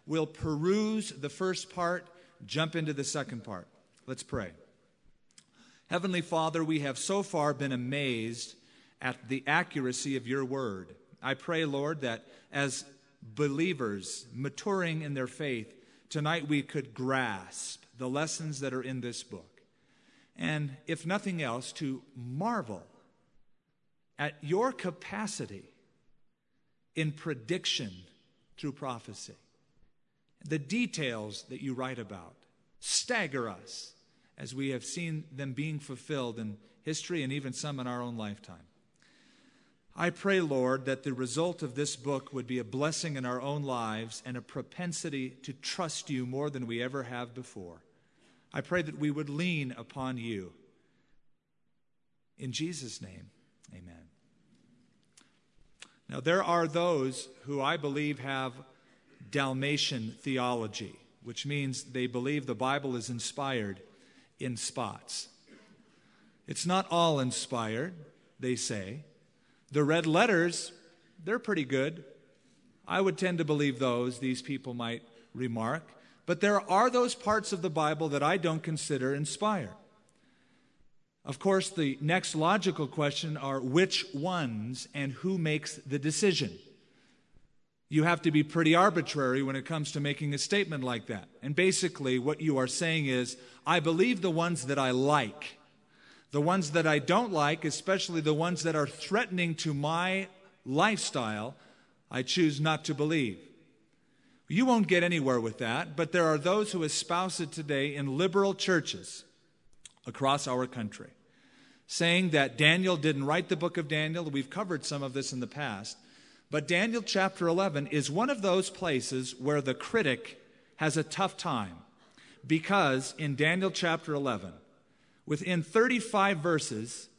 we'll peruse the first part, jump into the second part. Let's pray. Heavenly Father, we have so far been amazed at the accuracy of your word. I pray, Lord, that as believers maturing in their faith, tonight we could grasp the lessons that are in this book. And if nothing else, to marvel at your capacity in prediction through prophecy. The details that you write about stagger us as we have seen them being fulfilled in history and even some in our own lifetime. I pray, Lord, that the result of this book would be a blessing in our own lives and a propensity to trust you more than we ever have before. I pray that we would lean upon you. In Jesus' name, amen. Now, there are those who I believe have Dalmatian theology, which means they believe the Bible is inspired in spots. It's not all inspired, they say. The red letters, they're pretty good. I would tend to believe those, these people might remark. But there are those parts of the Bible that I don't consider inspired. Of course, the next logical question are which ones and who makes the decision. You have to be pretty arbitrary when it comes to making a statement like that. And basically what you are saying is, I believe the ones that I like. The ones that I don't like, especially the ones that are threatening to my lifestyle, I choose not to believe. You won't get anywhere with that, but there are those who espouse it today in liberal churches across our country, saying that Daniel didn't write the book of Daniel. We've covered some of this in the past. But Daniel chapter 11 is one of those places where the critic has a tough time, because in Daniel chapter 11, within 35 verses,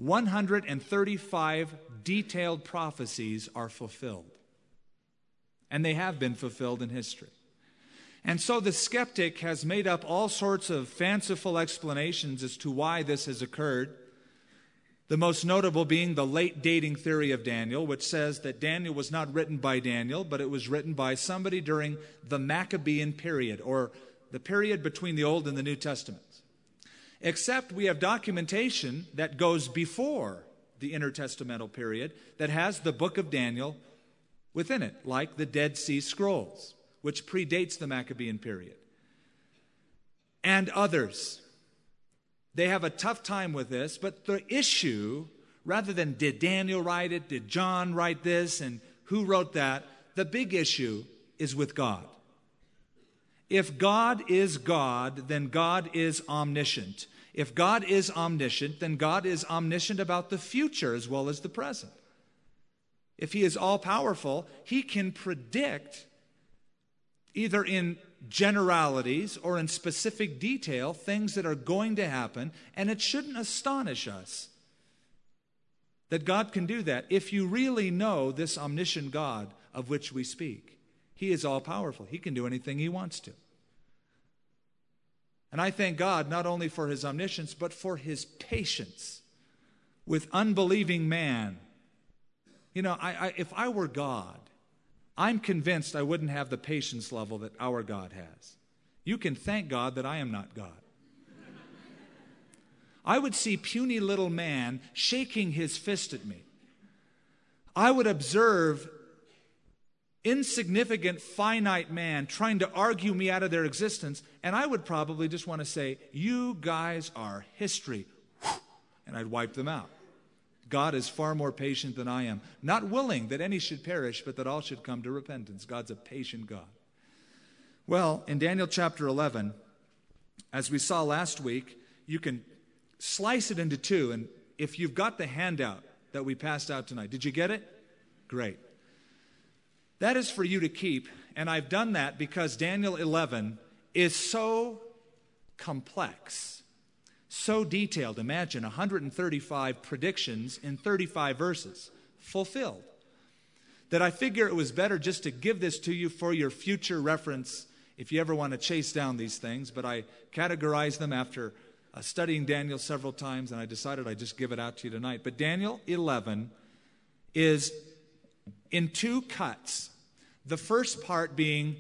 135 detailed prophecies are fulfilled. And they have been fulfilled in history. And so the skeptic has made up all sorts of fanciful explanations as to why this has occurred. The most notable being the late dating theory of Daniel, which says that Daniel was not written by Daniel, but it was written by somebody during the Maccabean period, or the period between the Old and the New Testaments. Except we have documentation that goes before the intertestamental period that has the book of Daniel within it, like the Dead Sea Scrolls, which predates the Maccabean period. And others. They have a tough time with this, but the issue, rather than did Daniel write it, did John write this, and who wrote that, the big issue is with God. If God is God, then God is omniscient. If God is omniscient, then God is omniscient about the future as well as the present. If he is all-powerful, he can predict, either in generalities or in specific detail, things that are going to happen, and it shouldn't astonish us that God can do that if you really know this omniscient God of which we speak. He is all-powerful. He can do anything he wants to. And I thank God not only for his omniscience, but for his patience with unbelieving man. You know, if I were God, I'm convinced I wouldn't have the patience level that our God has. You can thank God that I am not God. I would see puny little man shaking his fist at me. I would observe insignificant, finite man trying to argue me out of their existence, and I would probably just want to say, you guys are history, and I'd wipe them out. God is far more patient than I am, not willing that any should perish, but that all should come to repentance. God's a patient God. Well, in Daniel chapter 11, as we saw last week, you can slice it into two, and if you've got the handout that we passed out tonight, did you get it? Great. That is for you to keep, and I've done that because Daniel 11 is so complex, so detailed. Imagine 135 predictions in 35 verses, fulfilled. That I figure it was better just to give this to you for your future reference if you ever want to chase down these things. But I categorized them after studying Daniel several times, and I decided I'd just give it out to you tonight. But Daniel 11 is in two cuts. The first part being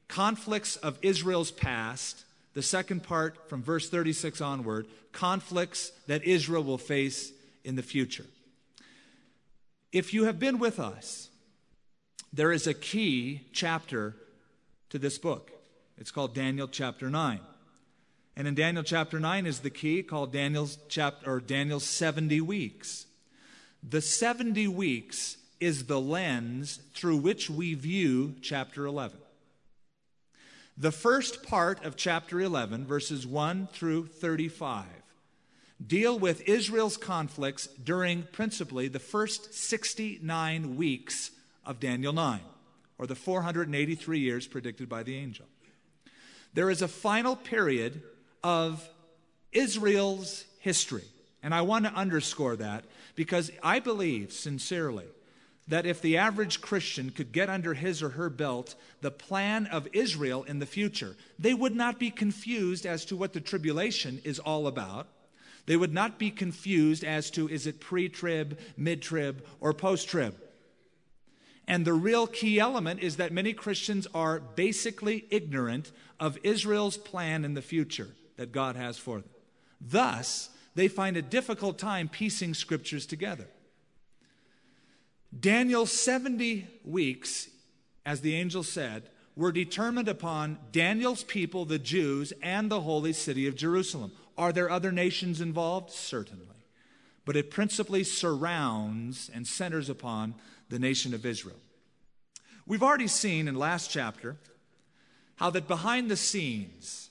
conflicts of Israel's past. The second part, from verse 36 onward, conflicts that Israel will face in the future. If you have been with us, there is a key chapter to this book. It's called Daniel chapter 9. And in Daniel chapter 9 is the key called Daniel's 70 weeks. The 70 weeks is the lens through which we view chapter 11. The first part of chapter 11, verses 1 through 35, deal with Israel's conflicts during principally the first 69 weeks of Daniel 9, or the 483 years predicted by the angel. There is a final period of Israel's history, and I want to underscore that because I believe sincerely that if the average Christian could get under his or her belt the plan of Israel in the future, they would not be confused as to what the tribulation is all about. They would not be confused as to is it pre-trib, mid-trib, or post-trib. And the real key element is that many Christians are basically ignorant of Israel's plan in the future that God has for them. Thus, they find a difficult time piecing scriptures together. Daniel's 70 weeks, as the angel said, were determined upon Daniel's people, the Jews, and the holy city of Jerusalem. Are there other nations involved? Certainly. But it principally surrounds and centers upon the nation of Israel. We've already seen in last chapter how that behind the scenes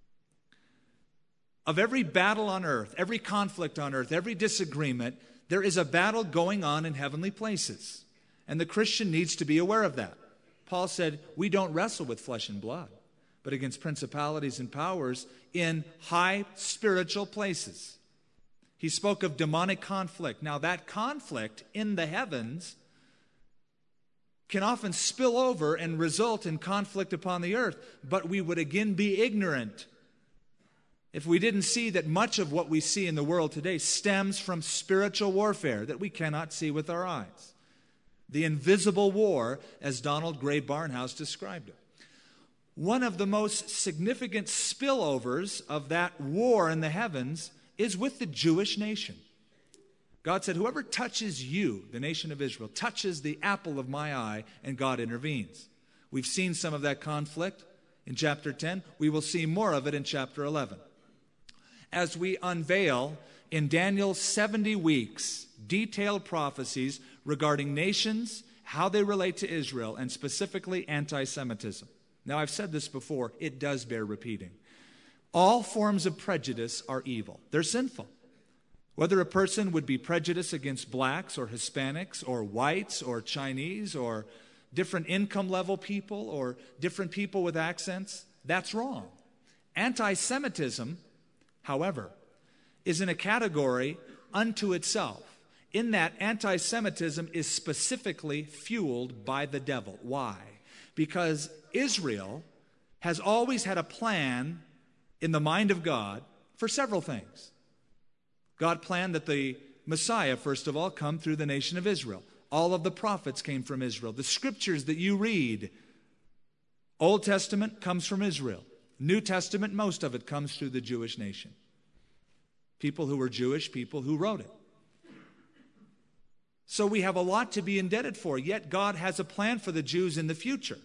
of every battle on earth, every conflict on earth, every disagreement, there is a battle going on in heavenly places. And the Christian needs to be aware of that. Paul said, we don't wrestle with flesh and blood, but against principalities and powers in high spiritual places. He spoke of demonic conflict. Now that conflict in the heavens can often spill over and result in conflict upon the earth, but we would again be ignorant if we didn't see that much of what we see in the world today stems from spiritual warfare that we cannot see with our eyes. The invisible war, as Donald Gray Barnhouse described it. One of the most significant spillovers of that war in the heavens is with the Jewish nation. God said, whoever touches you, the nation of Israel, touches the apple of my eye, and God intervenes. We've seen some of that conflict in chapter 10. We will see more of it in chapter 11. As we unveil in Daniel's 70 weeks detailed prophecies regarding nations, how they relate to Israel, and specifically anti-Semitism. Now, I've said this before, it does bear repeating. All forms of prejudice are evil. They're sinful. Whether a person would be prejudiced against blacks or Hispanics or whites or Chinese or different income level people or different people with accents, that's wrong. Anti-Semitism, however, is in a category unto itself, in that anti-Semitism is specifically fueled by the devil. Why? Because Israel has always had a plan in the mind of God for several things. God planned that the Messiah, first of all, come through the nation of Israel. All of the prophets came from Israel. The scriptures that you read, Old Testament comes from Israel. New Testament, most of it comes through the Jewish nation. People who were Jewish, people who wrote it. So we have a lot to be indebted for, yet God has a plan for the Jews in the future.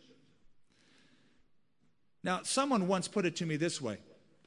Now, someone once put it to me this way.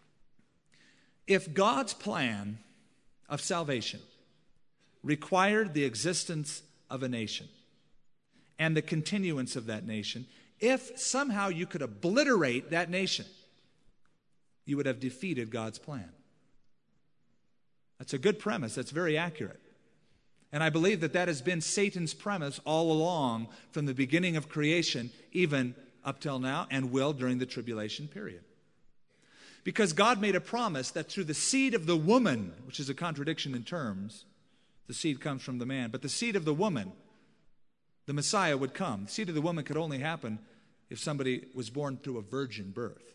If God's plan of salvation required the existence of a nation and the continuance of that nation, if somehow you could obliterate that nation, you would have defeated God's plan. That's a good premise. That's very accurate. And I believe that that has been Satan's premise all along from the beginning of creation, even up till now, and will during the tribulation period. Because God made a promise that through the seed of the woman, which is a contradiction in terms, the seed comes from the man, but the seed of the woman, the Messiah would come. The seed of the woman could only happen if somebody was born through a virgin birth.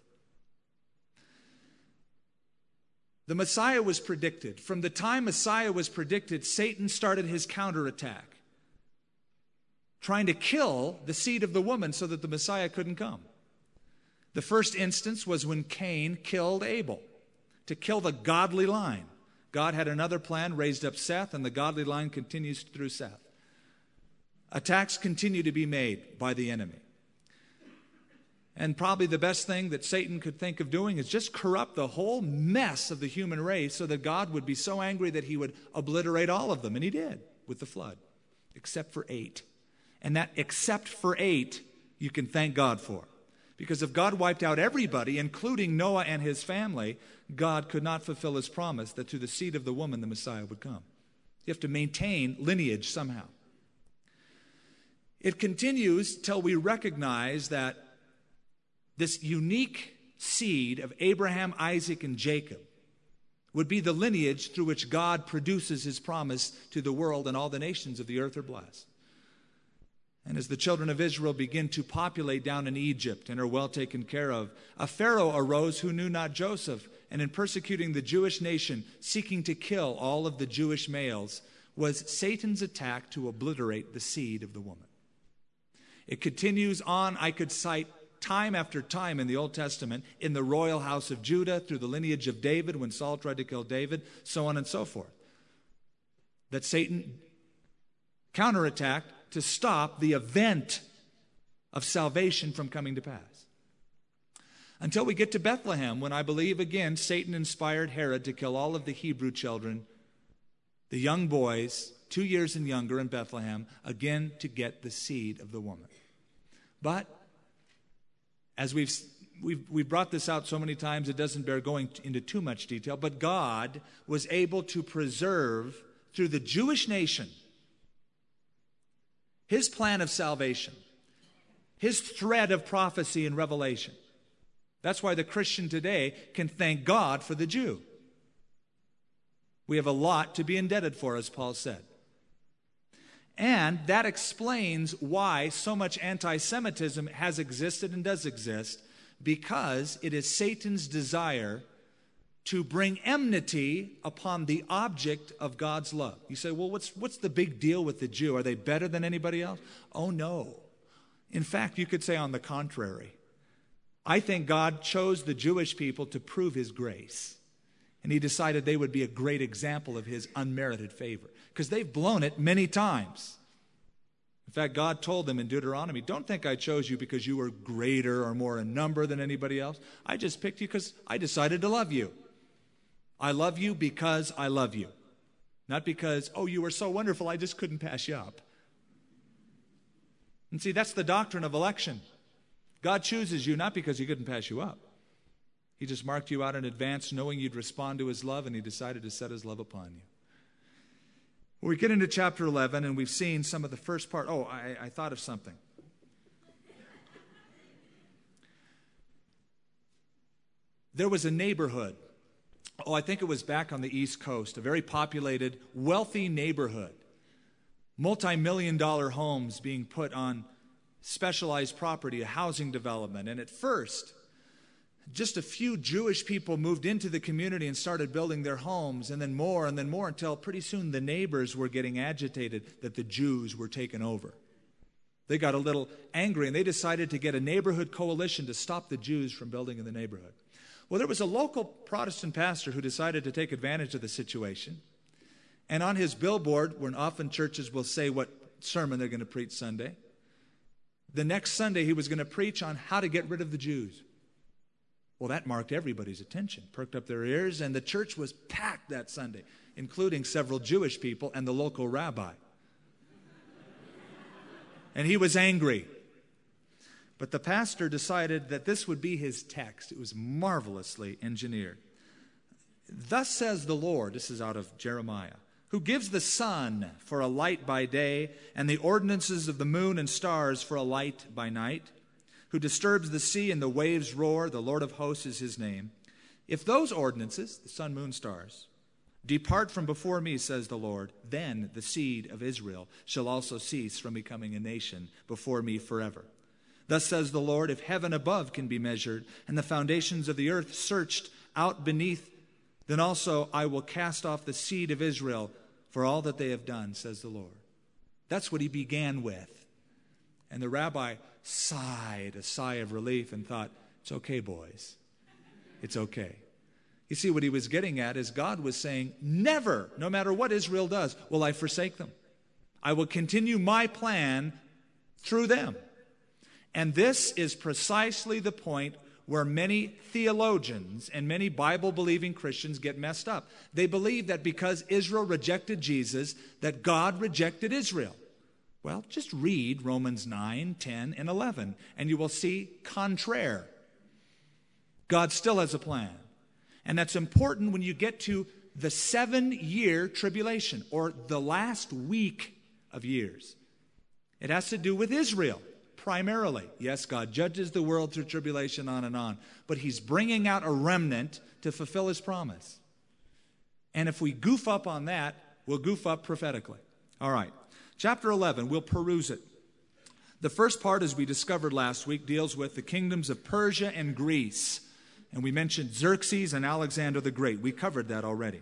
The Messiah was predicted. From the time Messiah was predicted, Satan started his counterattack, trying to kill the seed of the woman so that the Messiah couldn't come. The first instance was when Cain killed Abel, to kill the godly line. God had another plan, raised up Seth, and the godly line continues through Seth. Attacks continue to be made by the enemy. And probably the best thing that Satan could think of doing is just corrupt the whole mess of the human race so that God would be so angry that he would obliterate all of them. And he did with the flood, except for 8. And that except for 8, you can thank God for. Because if God wiped out everybody, including Noah and his family, God could not fulfill his promise that through the seed of the woman the Messiah would come. You have to maintain lineage somehow. It continues till we recognize that this unique seed of Abraham, Isaac, and Jacob would be the lineage through which God produces his promise to the world, and all the nations of the earth are blessed. And as the children of Israel begin to populate down in Egypt and are well taken care of, a Pharaoh arose who knew not Joseph, and in persecuting the Jewish nation, seeking to kill all of the Jewish males, was Satan's attack to obliterate the seed of the woman. It continues on. I could cite time after time in the Old Testament, in the royal house of Judah, through the lineage of David, when Saul tried to kill David, so on and so forth, that Satan counterattacked to stop the event of salvation from coming to pass. Until we get to Bethlehem, when I believe again Satan inspired Herod to kill all of the Hebrew children, the young boys, 2 years and younger in Bethlehem, again to get the seed of the woman. But as we've brought this out so many times, it doesn't bear going into too much detail, but God was able to preserve through the Jewish nation his plan of salvation, his thread of prophecy and revelation. That's why the Christian today can thank God for the Jew. We have a lot to be indebted for, as Paul said. And that explains why so much anti-Semitism has existed and does exist, because it is Satan's desire to bring enmity upon the object of God's love. You say, well, what's the big deal with the Jew? Are they better than anybody else? Oh, no. In fact, you could say on the contrary. I think God chose the Jewish people to prove his grace. And he decided they would be a great example of his unmerited favor, because they've blown it many times. In fact, God told them in Deuteronomy, don't think I chose you because you were greater or more in number than anybody else. I just picked you because I decided to love you. I love you because I love you. Not because, oh, you were so wonderful, I just couldn't pass you up. And see, that's the doctrine of election. God chooses you not because he couldn't pass you up. He just marked you out in advance, knowing you'd respond to his love, and he decided to set his love upon you. Well, we get into chapter 11, and we've seen some of the first part. Oh, I thought of something. There was a neighborhood. Oh, I think it was back on the East Coast, a very populated, wealthy neighborhood. Multi-million-dollar homes being put on specialized property, a housing development. And at first, just a few Jewish people moved into the community and started building their homes, and then more, until pretty soon the neighbors were getting agitated that the Jews were taken over. They got a little angry, and they decided to get a neighborhood coalition to stop the Jews from building in the neighborhood. Well, there was a local Protestant pastor who decided to take advantage of the situation. And on his billboard, when often churches will say what sermon they're going to preach Sunday, the next Sunday he was going to preach on how to get rid of the Jews. Well, that marked everybody's attention, perked up their ears, and the church was packed that Sunday, including several Jewish people and the local rabbi. And he was angry. But the pastor decided that this would be his text. It was marvelously engineered. Thus says the Lord, this is out of Jeremiah, who gives the sun for a light by day, and the ordinances of the moon and stars for a light by night, who disturbs the sea and the waves roar, the Lord of hosts is his name. If those ordinances, the sun, moon, stars, depart from before me, says the Lord, then the seed of Israel shall also cease from becoming a nation before me forever. Thus says the Lord, if heaven above can be measured, and the foundations of the earth searched out beneath, then also I will cast off the seed of Israel for all that they have done, says the Lord. That's what he began with. And the rabbi sighed a sigh of relief and thought, It's okay, boys. It's okay. You see, what he was getting at is God was saying, never, no matter what Israel does, will I forsake them. I will continue my plan through them. And this is precisely the point where many theologians and many Bible-believing Christians get messed up. They believe that because Israel rejected Jesus, that God rejected Israel. Well, just read Romans 9, 10, and 11, and you will see contraire. God still has a plan. And that's important when you get to the 7-year tribulation, or the last week of years. It has to do with Israel. Primarily, yes, God judges the world through tribulation, on, but he's bringing out a remnant to fulfill his promise. And if we goof up on that, we'll goof up prophetically. All right, chapter 11, we'll peruse it. The first part, as we discovered last week, deals with the kingdoms of Persia and Greece. And we mentioned Xerxes and Alexander the Great. We covered that already.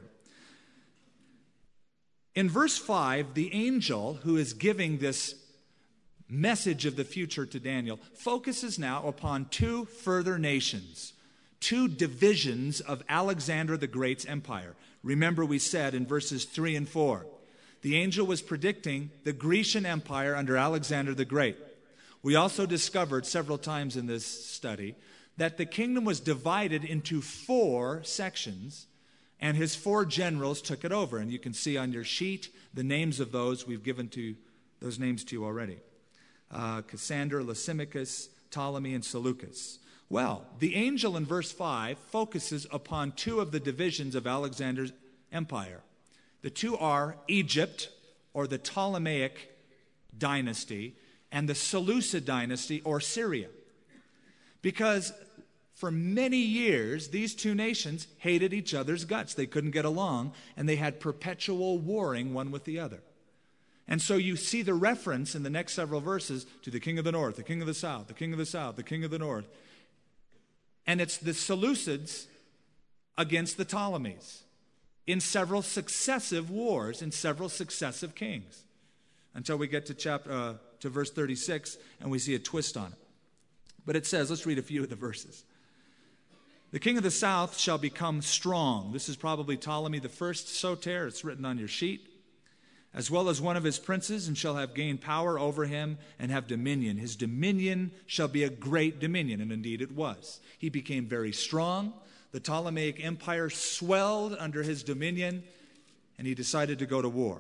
In verse 5, the angel who is giving this message of the future to Daniel focuses now upon 2 further nations, 2 divisions of Alexander the Great's empire. Remember, we said in verses 3 and 4, the angel was predicting the Grecian Empire under Alexander the Great. We also discovered several times in this study that the kingdom was divided into 4 sections, and his 4 generals took it over. And you can see on your sheet the names of those. We've given those names to you already. Cassander, Lysimachus, Ptolemy, and Seleucus. Well, the angel in verse 5 focuses upon 2 of the divisions of Alexander's empire. The 2 are Egypt, or the Ptolemaic dynasty, and the Seleucid dynasty, or Syria. Because for many years, these 2 nations hated each other's guts. They couldn't get along, and they had perpetual warring one with the other. And so you see the reference in the next several verses to the king of the north, the king of the south, the king of the south, the king of the north. And it's the Seleucids against the Ptolemies in several successive wars, in several successive kings, until we get to verse 36, and we see a twist on it. But it says, let's read a few of the verses. The king of the south shall become strong. This is probably Ptolemy the first Soter. It's written on your sheet. As well as one of his princes, and shall have gained power over him and have dominion. His dominion shall be a great dominion, and indeed it was. He became very strong. The Ptolemaic empire swelled under his dominion, and he decided to go to war.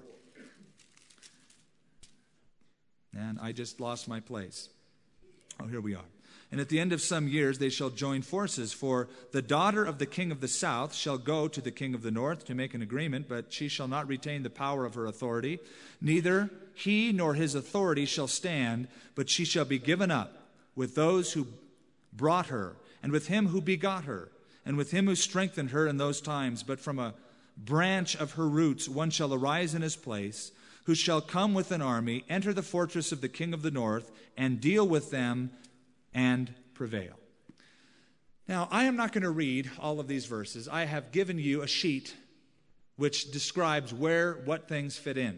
And I just lost my place. Oh, here we are. And at the end of some years they shall join forces, for the daughter of the king of the south shall go to the king of the north to make an agreement, but she shall not retain the power of her authority. Neither he nor his authority shall stand, but she shall be given up with those who brought her, and with him who begot her, and with him who strengthened her in those times. But from a branch of her roots one shall arise in his place, who shall come with an army, enter the fortress of the king of the north, and deal with them and prevail. Now, I am not going to read all of these verses. I have given you a sheet which describes what things fit in.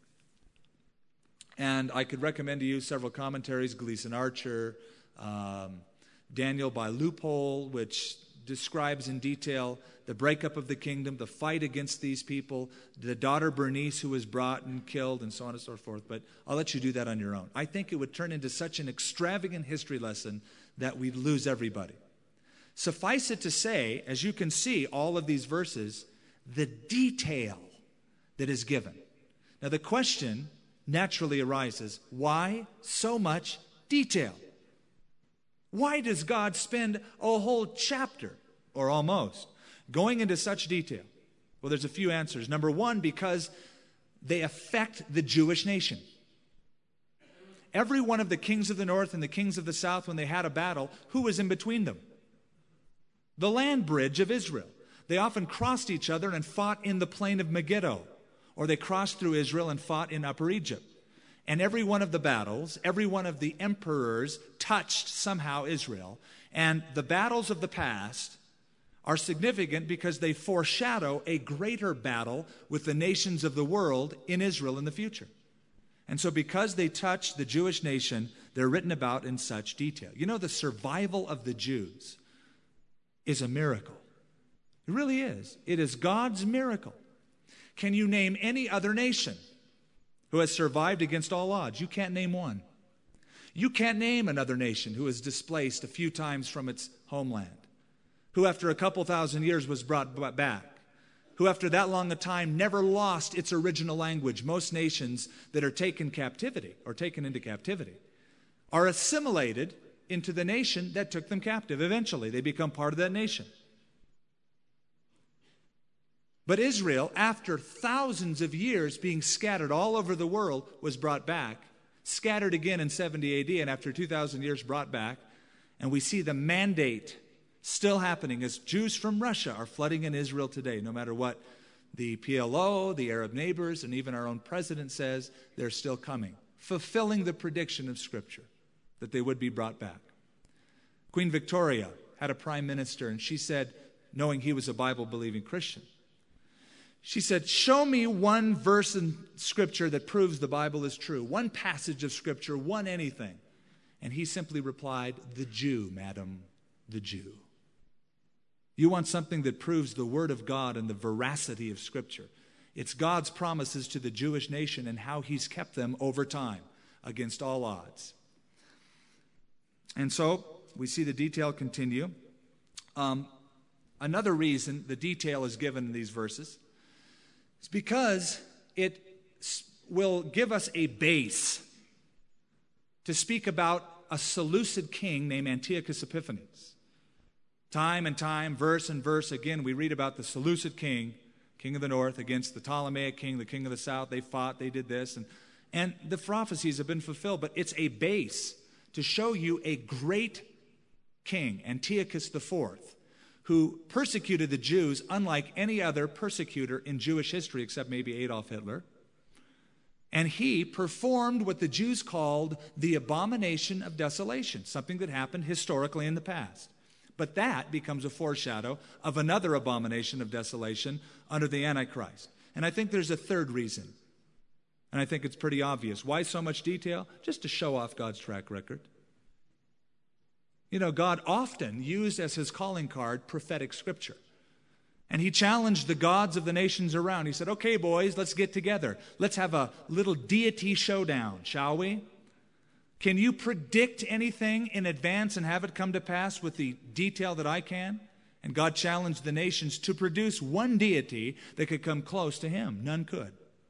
And I could recommend to you several commentaries, Gleason Archer, Daniel by Loophole, which describes in detail the breakup of the kingdom, the fight against these people, the daughter Bernice who was brought and killed, and so on and so forth. But I'll let you do that on your own. I think it would turn into such an extravagant history lesson that we'd lose everybody. Suffice it to say, as you can see, all of these verses, the detail that is given. Now the question naturally arises, why so much detail? Why does God spend a whole chapter, or almost, going into such detail? Well, there's a few answers. Number one, because they affect the Jewish nation. Every one of the kings of the north and the kings of the south, when they had a battle, who was in between them? The land bridge of Israel. They often crossed each other and fought in the plain of Megiddo, or they crossed through Israel and fought in Upper Egypt. And every one of the battles, every one of the emperors touched somehow Israel. And the battles of the past are significant because they foreshadow a greater battle with the nations of the world in Israel in the future. And so because they touch the Jewish nation, they're written about in such detail. You know, the survival of the Jews is a miracle. It really is. It is God's miracle. Can you name any other nation who has survived against all odds? You can't name one. You can't name another nation who was displaced a few times from its homeland, who after a couple thousand years was brought back, who after that long a time never lost its original language. Most nations that are taken captivity or taken into captivity are assimilated into the nation that took them captive. Eventually, they become part of that nation. But Israel, after thousands of years being scattered all over the world, was brought back, scattered again in 70 AD, and after 2,000 years brought back. And we see the mandate still happening as Jews from Russia are flooding in Israel today. No matter what the PLO, the Arab neighbors, and even our own president says, they're still coming, fulfilling the prediction of Scripture that they would be brought back. Queen Victoria had a prime minister, and she said, knowing he was a Bible-believing Christian, she said, show me one verse in Scripture that proves the Bible is true. One passage of Scripture, one anything. And he simply replied, the Jew, madam, the Jew. You want something that proves the Word of God and the veracity of Scripture. It's God's promises to the Jewish nation and how He's kept them over time against all odds. And so we see the detail continue. Another reason the detail is given in these verses is because it will give us a base to speak about a Seleucid king named Antiochus Epiphanes. Time and time, verse and verse, again, we read about the Seleucid king, king of the north, against the Ptolemaic king, the king of the south. They fought, they did this, and the prophecies have been fulfilled. But it's a base to show you a great king, Antiochus IV, who persecuted the Jews unlike any other persecutor in Jewish history, except maybe Adolf Hitler. And he performed what the Jews called the abomination of desolation, something that happened historically in the past. But that becomes a foreshadow of another abomination of desolation under the Antichrist. And I think there's a third reason. And I think it's pretty obvious. Why so much detail? Just to show off God's track record. You know, God often used as his calling card prophetic scripture. And he challenged the gods of the nations around. He said, okay, boys, let's get together. Let's have a little deity showdown, shall we? Can you predict anything in advance and have it come to pass with the detail that I can? And God challenged the nations to produce one deity that could come close to him. None could.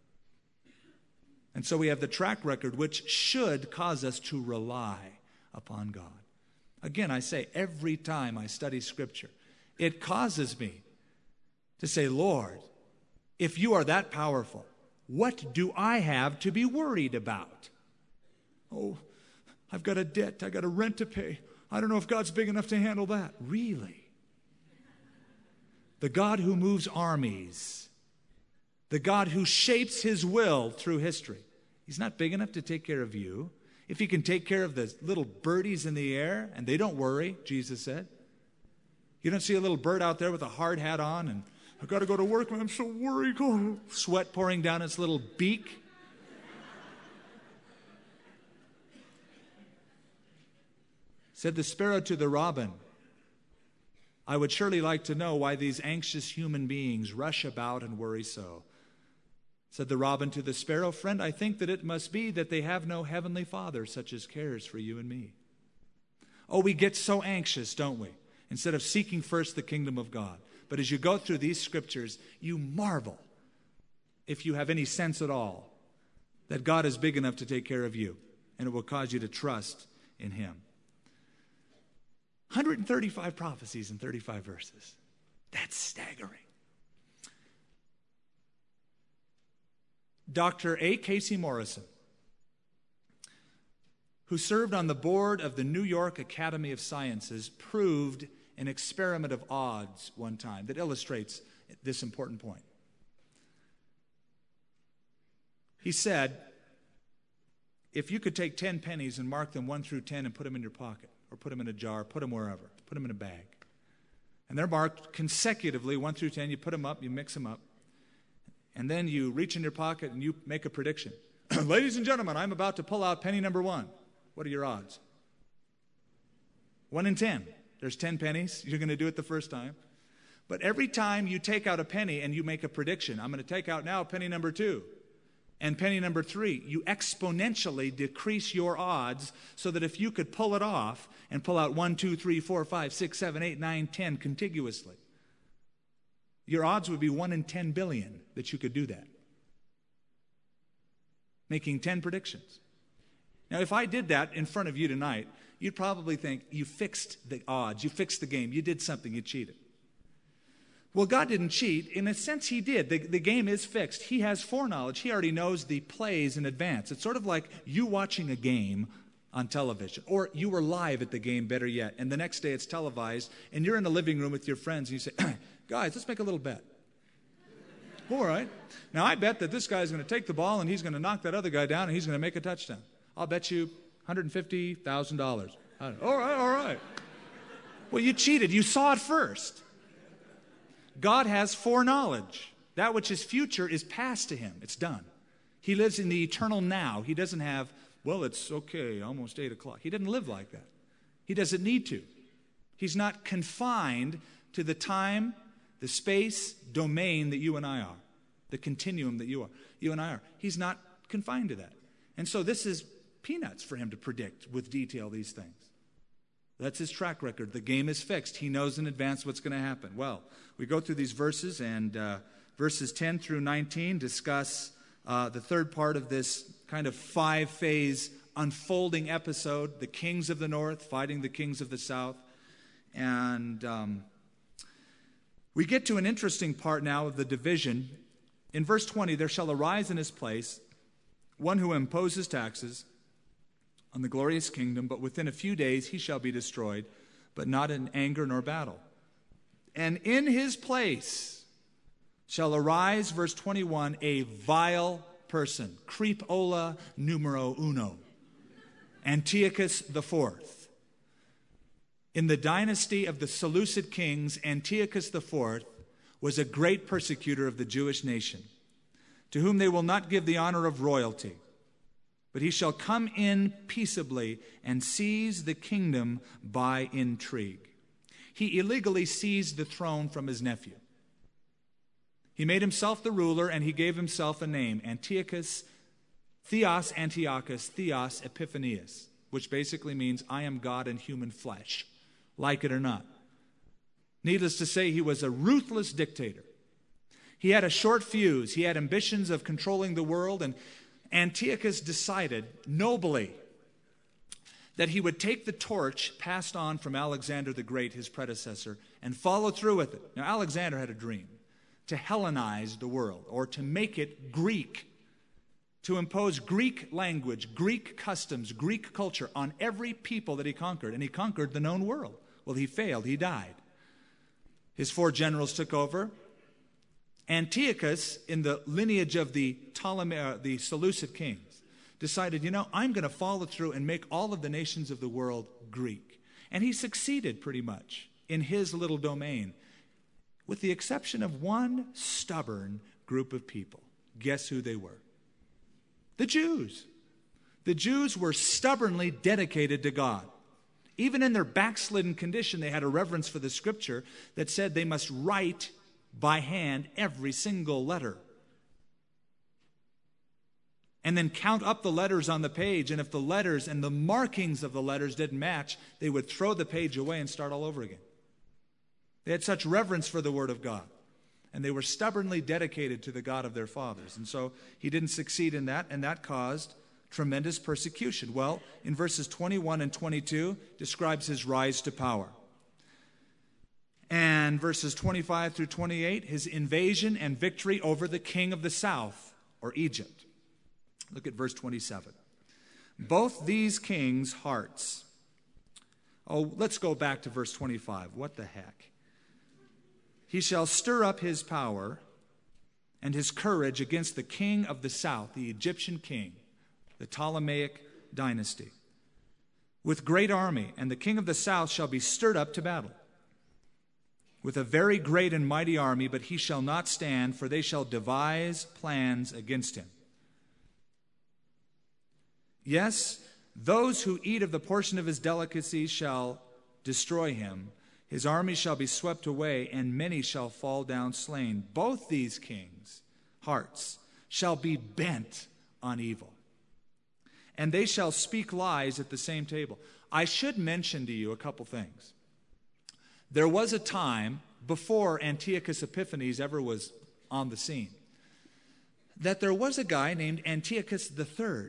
And so we have the track record, which should cause us to rely upon God. Again, I say, every time I study Scripture, it causes me to say, Lord, if you are that powerful, what do I have to be worried about? Oh, I've got a debt. I've got a rent to pay. I don't know if God's big enough to handle that. Really? The God who moves armies, the God who shapes his will through history, he's not big enough to take care of you. If he can take care of the little birdies in the air, and they don't worry, Jesus said. You don't see a little bird out there with a hard hat on, and I've got to go to work, and I'm so worried. Oh, sweat pouring down its little beak. Said the sparrow to the robin, I would surely like to know why these anxious human beings rush about and worry so. Said the robin to the sparrow, friend, I think that it must be that they have no heavenly Father such as cares for you and me. Oh, we get so anxious, don't we? Instead of seeking first the kingdom of God. But as you go through these scriptures, you marvel, if you have any sense at all, that God is big enough to take care of you. And it will cause you to trust in him. 135 prophecies in 35 verses. That's staggering. Dr. A. Casey Morrison, who served on the board of the New York Academy of Sciences, proved an experiment of odds one time that illustrates this important point. He said, if you could take 10 pennies and mark them 1 through 10 and put them in your pocket, or put them in a jar, put them wherever, put them in a bag, and they're marked consecutively 1 through 10, you put them up, you mix them up, and then you reach in your pocket and you make a prediction. Ladies and gentlemen, I'm about to pull out penny number 1. What are your odds? 1 in 10. There's 10 pennies. You're going to do it the first time. But every time you take out a penny and you make a prediction, I'm going to take out now penny number 2 and penny number 3, you exponentially decrease your odds so that if you could pull it off and pull out 1, 2, 3, 4, 5, 6, 7, 8, 9, 10 contiguously, your odds would be 1 in 10 billion that you could do that. Making 10 predictions. Now, if I did that in front of you tonight, you'd probably think you fixed the odds, you fixed the game, you did something, you cheated. Well, God didn't cheat. In a sense, he did. The game is fixed. He has foreknowledge. He already knows the plays in advance. It's sort of like you watching a game on television, or you were live at the game, better yet, and the next day it's televised, and you're in the living room with your friends, and you say, guys, let's make a little bet. All right. Now, I bet that this guy's going to take the ball, and he's going to knock that other guy down, and he's going to make a touchdown. I'll bet you $150,000. All right. Well, you cheated. You saw it first. God has foreknowledge. That which is future is past to him. It's done. He lives in the eternal now. He doesn't have, well, it's okay, almost 8 o'clock. He doesn't live like that. He doesn't need to. He's not confined to the time, the space, domain that you and I are, the continuum that you and I are. He's not confined to that. And so this is peanuts for him to predict with detail these things. That's his track record. The game is fixed. He knows in advance what's going to happen. Well, we go through these verses, and verses 10 through 19 discuss the third part of this kind of 5-phase unfolding episode, the kings of the north fighting the kings of the south. And we get to an interesting part now of the division. In verse 20, there shall arise in his place one who imposes taxes on the glorious kingdom, but within a few days he shall be destroyed, but not in anger nor battle. And in his place shall arise, verse 21, a vile person, creepola numero uno, Antiochus IV. In the dynasty of the Seleucid kings, Antiochus IV was a great persecutor of the Jewish nation, to whom they will not give the honor of royalty. But he shall come in peaceably and seize the kingdom by intrigue. He illegally seized the throne from his nephew. He made himself the ruler, and he gave himself a name, Antiochus, Theos Antiochus, Theos Epiphanius, which basically means I am God in human flesh, like it or not. Needless to say, he was a ruthless dictator. He had a short fuse. He had ambitions of controlling the world, and Antiochus decided nobly that he would take the torch passed on from Alexander the Great, his predecessor, and follow through with it. Now, Alexander had a dream to Hellenize the world, or to make it Greek, to impose Greek language, Greek customs, Greek culture on every people that he conquered. And he conquered the known world. Well, he failed. He died. His 4 generals took over. Antiochus, in the lineage of the Seleucid kings, decided, I'm going to follow through and make all of the nations of the world Greek. And he succeeded pretty much in his little domain, with the exception of one stubborn group of people. Guess who they were? The Jews. The Jews were stubbornly dedicated to God. Even in their backslidden condition, they had a reverence for the Scripture that said they must write by hand every single letter, and then count up the letters on the page, and if the letters and the markings of the letters didn't match, they would throw the page away and start all over again. They had such reverence for the Word of God, and they were stubbornly dedicated to the God of their fathers. And so he didn't succeed in that, and that caused tremendous persecution. Well, in verses 21 and 22 describes his rise to power. And verses 25 through 28, his invasion and victory over the king of the south, or Egypt. Look at verse 27. Both these kings' hearts. Oh, let's go back to verse 25. What the heck? He shall stir up his power and his courage against the king of the south, the Egyptian king, the Ptolemaic dynasty, with great army, and the king of the south shall be stirred up to battle with a very great and mighty army, but he shall not stand, for they shall devise plans against him. Yes, those who eat of the portion of his delicacies shall destroy him. His army shall be swept away, and many shall fall down slain. Both these kings' hearts shall be bent on evil, and they shall speak lies at the same table. I should mention to you a couple things. There was a time before Antiochus Epiphanes ever was on the scene that there was a guy named Antiochus III.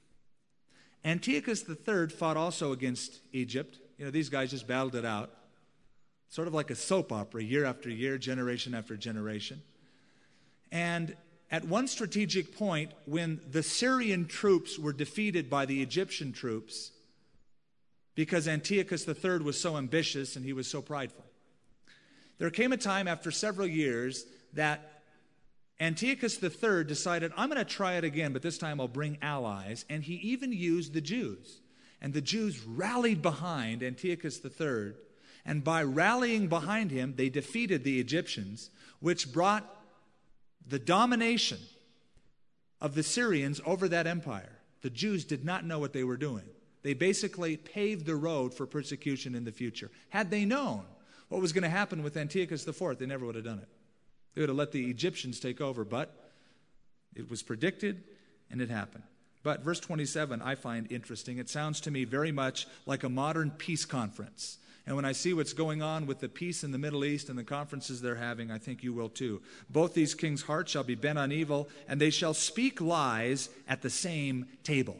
Antiochus III fought also against Egypt. These guys just battled it out. Sort of like a soap opera, year after year, generation after generation. And at one strategic point, when the Syrian troops were defeated by the Egyptian troops, because Antiochus III was so ambitious and he was so prideful, there came a time after several years that Antiochus III decided, I'm going to try it again, but this time I'll bring allies. And he even used the Jews. And the Jews rallied behind Antiochus III. And by rallying behind him, they defeated the Egyptians, which brought the domination of the Syrians over that empire. The Jews did not know what they were doing. They basically paved the road for persecution in the future. Had they known what was going to happen with Antiochus IV, they never would have done it. They would have let the Egyptians take over, but it was predicted and it happened. But verse 27 I find interesting. It sounds to me very much like a modern peace conference. And when I see what's going on with the peace in the Middle East and the conferences they're having, I think you will too. Both these kings' hearts shall be bent on evil, and they shall speak lies at the same table.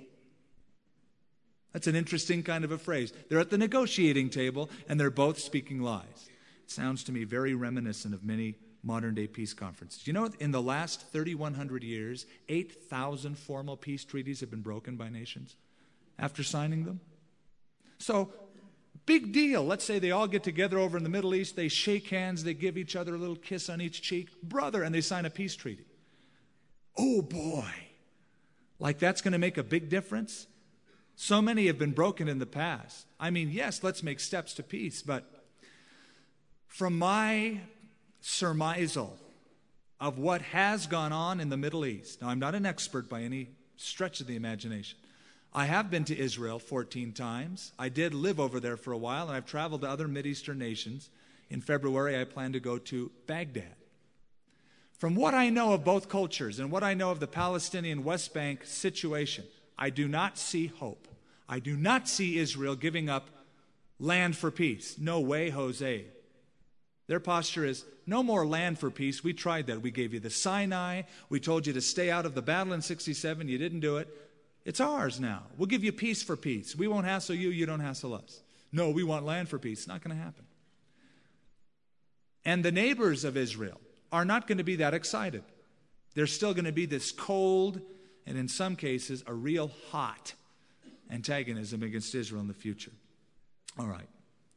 That's an interesting kind of a phrase. They're at the negotiating table, and they're both speaking lies. It sounds to me very reminiscent of many modern-day peace conferences. You know, in the last 3,100 years, 8,000 formal peace treaties have been broken by nations after signing them. So, big deal. Let's say they all get together over in the Middle East, they shake hands, they give each other a little kiss on each cheek, brother, and they sign a peace treaty. Oh boy, like that's going to make a big difference? So many have been broken in the past. I mean, yes, let's make steps to peace, but from my surmisal of what has gone on in the Middle East, now I'm not an expert by any stretch of the imagination. I have been to Israel 14 times. I did live over there for a while, and I've traveled to other Mideastern nations. In February, I plan to go to Baghdad. From what I know of both cultures and what I know of the Palestinian West Bank situation, I do not see hope. I do not see Israel giving up land for peace. No way, Jose. Their posture is, no more land for peace. We tried that. We gave you the Sinai. We told you to stay out of the battle in 67. You didn't do it. It's ours now. We'll give you peace for peace. We won't hassle you. You don't hassle us. No, we want land for peace. It's not going to happen. And the neighbors of Israel are not going to be that excited. There's still going to be this cold and in some cases a real hot antagonism against Israel in the future. All right.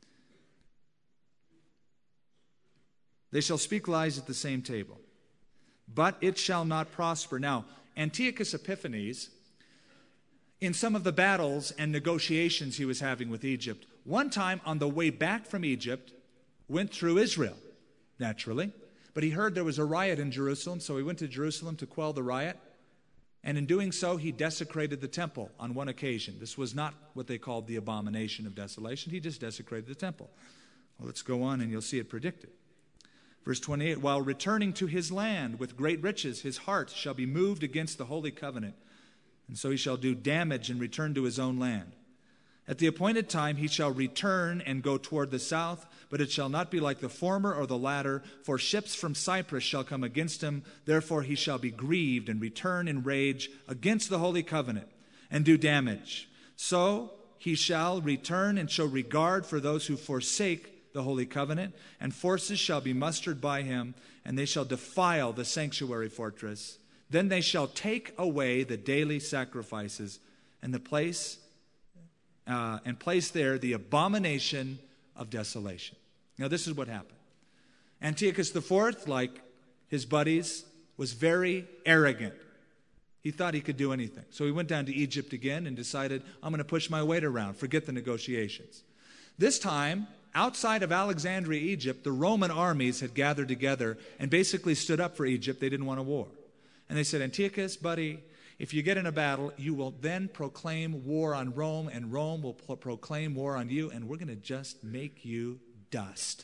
They shall speak lies at the same table, but it shall not prosper. Now, Antiochus Epiphanes, in some of the battles and negotiations he was having with Egypt, one time on the way back from Egypt, went through Israel, naturally. But he heard there was a riot in Jerusalem, so he went to Jerusalem to quell the riot. And in doing so, he desecrated the temple on one occasion. This was not what they called the abomination of desolation. He just desecrated the temple. Well, let's go on and you'll see it predicted. Verse 28, while returning to his land with great riches, his heart shall be moved against the holy covenant. And so he shall do damage and return to his own land. At the appointed time he shall return and go toward the south, but it shall not be like the former or the latter, for ships from Cyprus shall come against him. Therefore he shall be grieved and return in rage against the holy covenant and do damage. So he shall return and show regard for those who forsake the holy covenant, and forces shall be mustered by him, and they shall defile the sanctuary fortress. Then they shall take away the daily sacrifices and place there the abomination of desolation. Now this is what happened. Antiochus IV, like his buddies, was very arrogant. He thought he could do anything. So he went down to Egypt again and decided, I'm going to push my weight around, forget the negotiations. This time, outside of Alexandria, Egypt, the Roman armies had gathered together and basically stood up for Egypt. They didn't want a war. And they said, Antiochus, buddy, if you get in a battle, you will then proclaim war on Rome, and Rome will proclaim war on you, and we're going to just make you dust.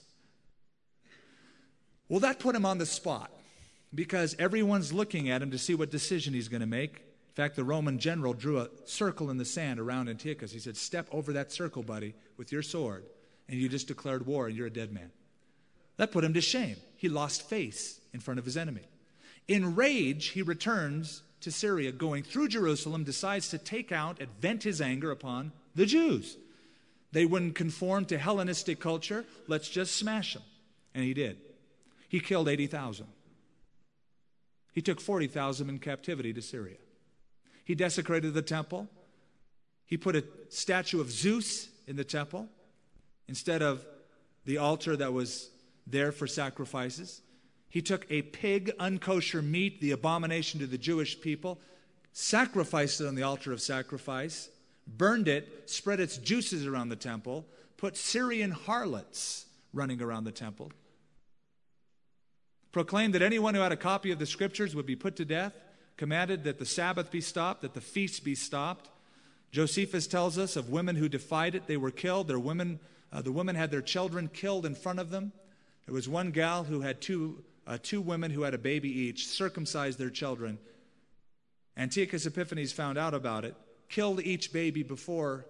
Well, that put him on the spot, because everyone's looking at him to see what decision he's going to make. In fact, the Roman general drew a circle in the sand around Antiochus. He said, step over that circle, buddy, with your sword, and you just declared war, and you're a dead man. That put him to shame. He lost face in front of his enemy. In rage, he returns to Syria, going through Jerusalem, decides to take out and vent his anger upon the Jews. They wouldn't conform to Hellenistic culture. Let's just smash them. And he did. He killed 80,000. He took 40,000 in captivity to Syria. He desecrated the temple. He put a statue of Zeus in the temple instead of the altar that was there for sacrifices. He took a pig, unkosher meat, the abomination to the Jewish people, sacrificed it on the altar of sacrifice, burned it, spread its juices around the temple, put Syrian harlots running around the temple, proclaimed that anyone who had a copy of the Scriptures would be put to death, commanded that the Sabbath be stopped, that the feasts be stopped. Josephus tells us of women who defied it, they were killed. The women had their children killed in front of them. There was one gal who had two women who had a baby each, circumcised their children. Antiochus Epiphanes found out about it, killed each baby before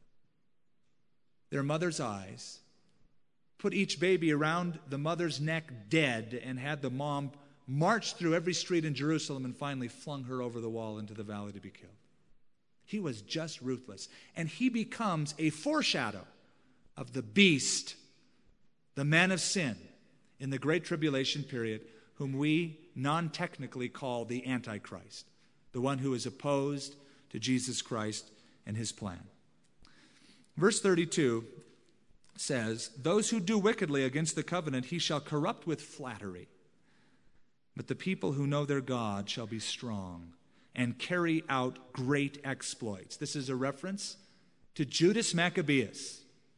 their mother's eyes, put each baby around the mother's neck dead, and had the mom march through every street in Jerusalem and finally flung her over the wall into the valley to be killed. He was just ruthless. And he becomes a foreshadow of the beast, the man of sin, in the Great Tribulation period, whom we non-technically call the Antichrist, the one who is opposed to Jesus Christ and his plan. Verse 32 says, those who do wickedly against the covenant he shall corrupt with flattery. But the people who know their God shall be strong and carry out great exploits. This is a reference to Judas Maccabeus.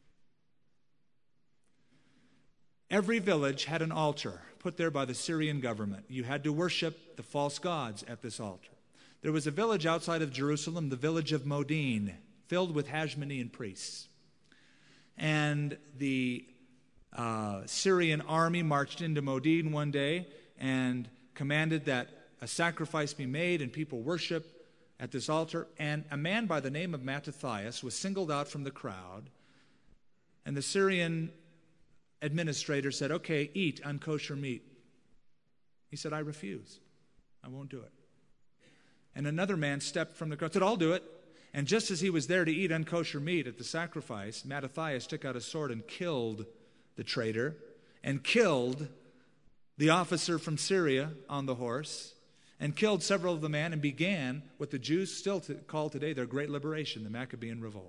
Every village had an altar put there by the Syrian government. You had to worship the false gods at this altar. There was a village outside of Jerusalem, the village of Modin, filled with Hashmonean priests. And the Syrian army marched into Modin one day and commanded that a sacrifice be made and people worship at this altar. And a man by the name of Mattathias was singled out from the crowd. And the Syrian administrator said, okay, eat unkosher meat. He said, I refuse. I won't do it. And another man stepped from the crowd, said, I'll do it. And just as he was there to eat unkosher meat at the sacrifice, Mattathias took out a sword and killed the traitor and killed the officer from Syria on the horse and killed several of the men and began what the Jews still call today their great liberation, the Maccabean revolt.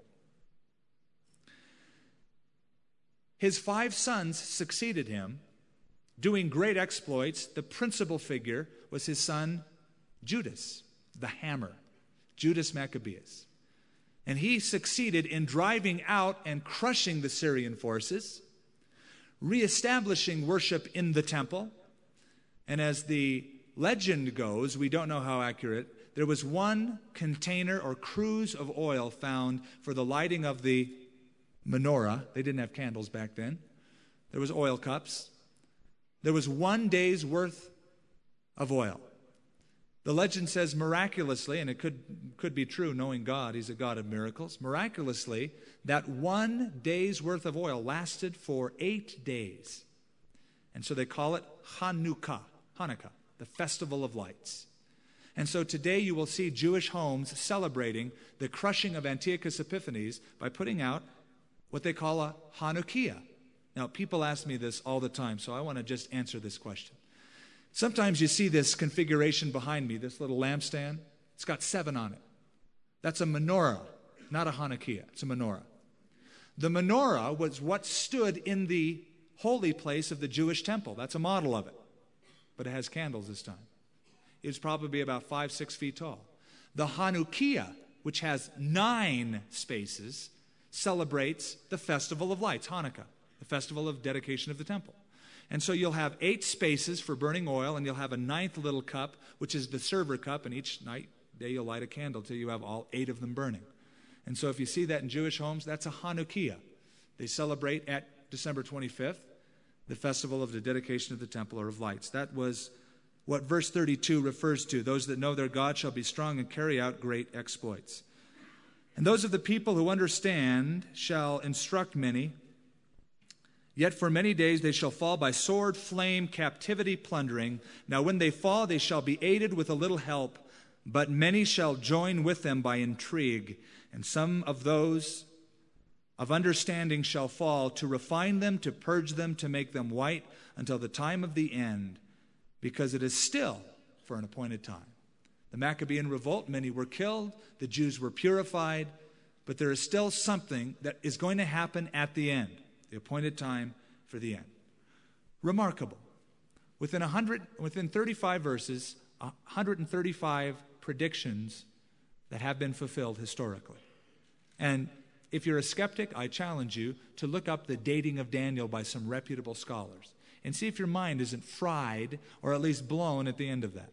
His 5 sons succeeded him, doing great exploits. The principal figure was his son Judas, the hammer, Judas Maccabeus. And he succeeded in driving out and crushing the Syrian forces, reestablishing worship in the temple. And as the legend goes, we don't know how accurate, there was one container or cruse of oil found for the lighting of the menorah. They didn't have candles back then. There was oil cups. There was 1 day's worth of oil. The legend says miraculously, and it could be true knowing God, he's a God of miracles, miraculously, that 1 day's worth of oil lasted for 8 days. And so they call it Hanukkah, the Festival of Lights. And so today you will see Jewish homes celebrating the crushing of Antiochus Epiphanes by putting out what they call a Hanukkah. Now, people ask me this all the time, so I want to just answer this question. Sometimes you see this configuration behind me, this little lampstand. It's got 7 on it. That's a menorah, not a Hanukkah. It's a menorah. The menorah was what stood in the holy place of the Jewish temple. That's a model of it. But it has candles this time. It's probably about 5-6 feet tall. The Hanukkah, which has 9 spaces, celebrates the Festival of Lights, Hanukkah, the festival of dedication of the temple. And so you'll have 8 spaces for burning oil, and you'll have a 9th little cup, which is the server cup, and each night day you'll light a candle till you have all 8 of them burning. And so if you see that in Jewish homes, that's a Hanukkah. They celebrate at December 25th, the festival of the dedication of the temple or of lights. That was what verse 32 refers to. Those that know their God shall be strong and carry out great exploits. And those of the people who understand shall instruct many. Yet for many days they shall fall by sword, flame, captivity, plundering. Now when they fall, they shall be aided with a little help, but many shall join with them by intrigue. And some of those of understanding shall fall, to refine them, to purge them, to make them white, until the time of the end, because it is still for an appointed time. The Maccabean revolt, many were killed, the Jews were purified, but there is still something that is going to happen at the end, the appointed time for the end. Remarkable. Within 35 verses, 135 predictions that have been fulfilled historically. And if you're a skeptic, I challenge you to look up the dating of Daniel by some reputable scholars and see if your mind isn't fried or at least blown at the end of that.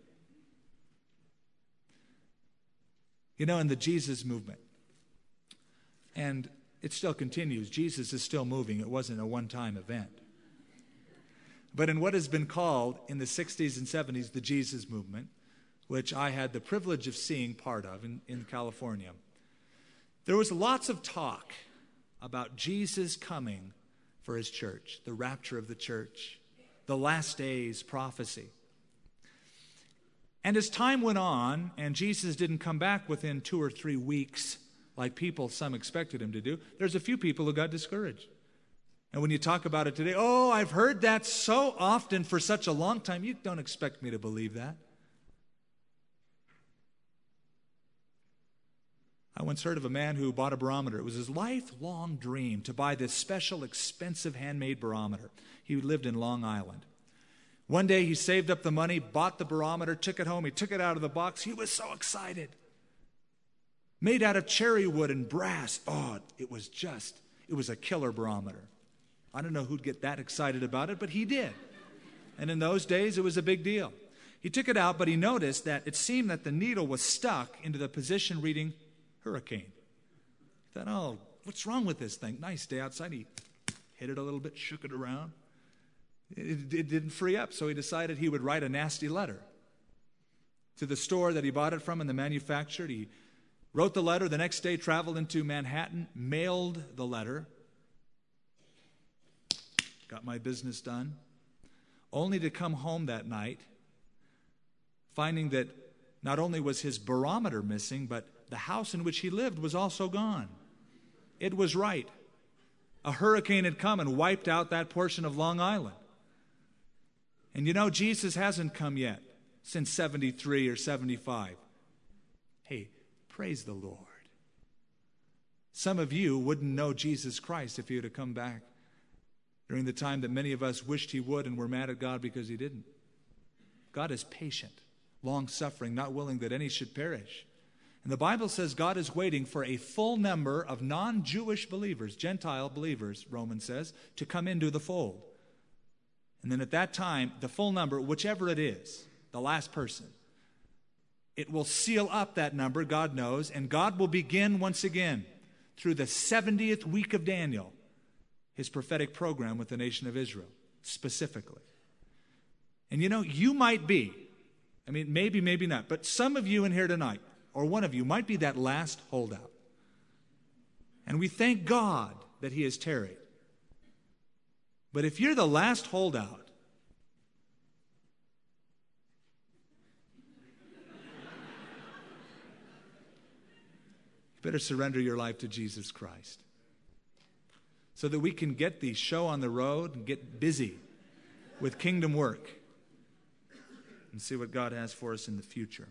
You know, in the Jesus movement, and it still continues, Jesus is still moving. It wasn't a one-time event. But in what has been called in the 60s and 70s the Jesus movement, which I had the privilege of seeing part of in California, there was lots of talk about Jesus coming for his church, the rapture of the church, the last days prophecy. And as time went on, and Jesus didn't come back within 2 or 3 weeks like some expected him to do, there's a few people who got discouraged. And when you talk about it today, oh, I've heard that so often for such a long time, you don't expect me to believe that. I once heard of a man who bought a barometer. It was his lifelong dream to buy this special, expensive handmade barometer. He lived in Long Island. One day he saved up the money, bought the barometer, took it home. He took it out of the box. He was so excited. Made out of cherry wood and brass. Oh, it was a killer barometer. I don't know who'd get that excited about it, but he did. And in those days, it was a big deal. He took it out, but he noticed that it seemed that the needle was stuck into the position reading hurricane. He thought, oh, what's wrong with this thing? Nice day outside. He hit it a little bit, shook it around. It didn't free up, so he decided he would write a nasty letter to the store that he bought it from and the manufacturer. He wrote the letter. The next day, traveled into Manhattan, mailed the letter, got my business done, only to come home that night finding that not only was his barometer missing, but the house in which he lived was also gone. It was right. A hurricane had come and wiped out that portion of Long Island. And you know, Jesus hasn't come yet since 73 or 75. Hey, praise the Lord. Some of you wouldn't know Jesus Christ if he would have come back during the time that many of us wished he would and were mad at God because he didn't. God is patient, long-suffering, not willing that any should perish. And the Bible says God is waiting for a full number of non-Jewish believers, Gentile believers, Romans says, to come into the fold. And then at that time, the full number, whichever it is, the last person, it will seal up that number, God knows, and God will begin once again through the 70th week of Daniel, his prophetic program with the nation of Israel, specifically. And you know, you might be, maybe, maybe not, but some of you in here tonight, or one of you, might be that last holdout. And we thank God that he has tarried. But if you're the last holdout, you better surrender your life to Jesus Christ so that we can get the show on the road and get busy with kingdom work and see what God has for us in the future.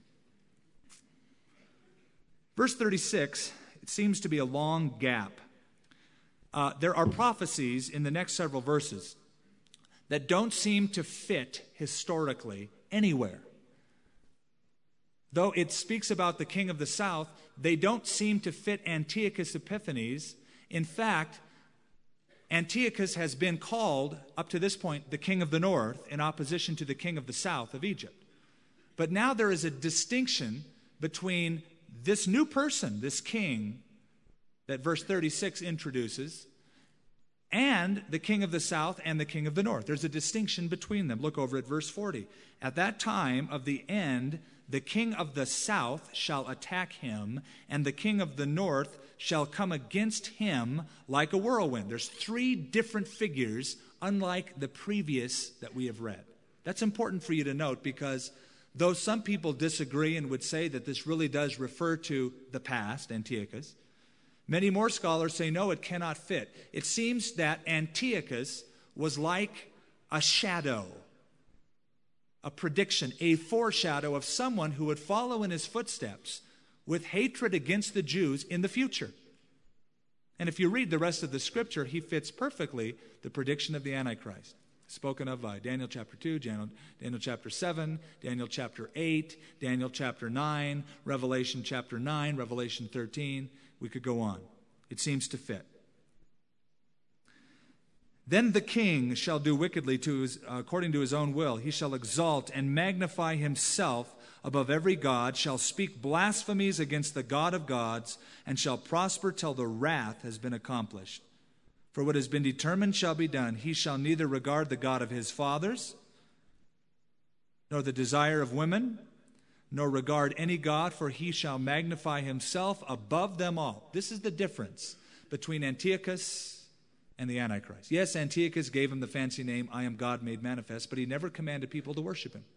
Verse 36, it seems to be a long gap. There are prophecies in the next several verses that don't seem to fit historically anywhere. Though it speaks about the king of the south, they don't seem to fit Antiochus Epiphanes. In fact, Antiochus has been called, up to this point, the king of the north in opposition to the king of the south of Egypt. But now there is a distinction between this new person, this king, that verse 36 introduces, and the king of the south and the king of the north. There's a distinction between them. Look over at verse 40. At that time of the end, the king of the south shall attack him, and the king of the north shall come against him like a whirlwind. There's three different figures, unlike the previous that we have read. That's important for you to note, because though some people disagree and would say that this really does refer to the past, Antiochus, many more scholars say no, it cannot fit. It seems that Antiochus was like a shadow, a prediction, a foreshadow of someone who would follow in his footsteps with hatred against the Jews in the future. And if you read the rest of the scripture, he fits perfectly the prediction of the Antichrist, spoken of by Daniel chapter 2, Daniel chapter 7, Daniel chapter 8, Daniel chapter 9, Revelation chapter 9, Revelation 13. We could go on. It seems to fit. Then the king shall do wickedly according to his own will. He shall exalt and magnify himself above every god, shall speak blasphemies against the God of gods, and shall prosper till the wrath has been accomplished. For what has been determined shall be done. He shall neither regard the God of his fathers, nor the desire of women, nor regard any god, for he shall magnify himself above them all. This is the difference between Antiochus and the Antichrist. Yes, Antiochus gave him the fancy name, I am God made manifest, but he never commanded people to worship him.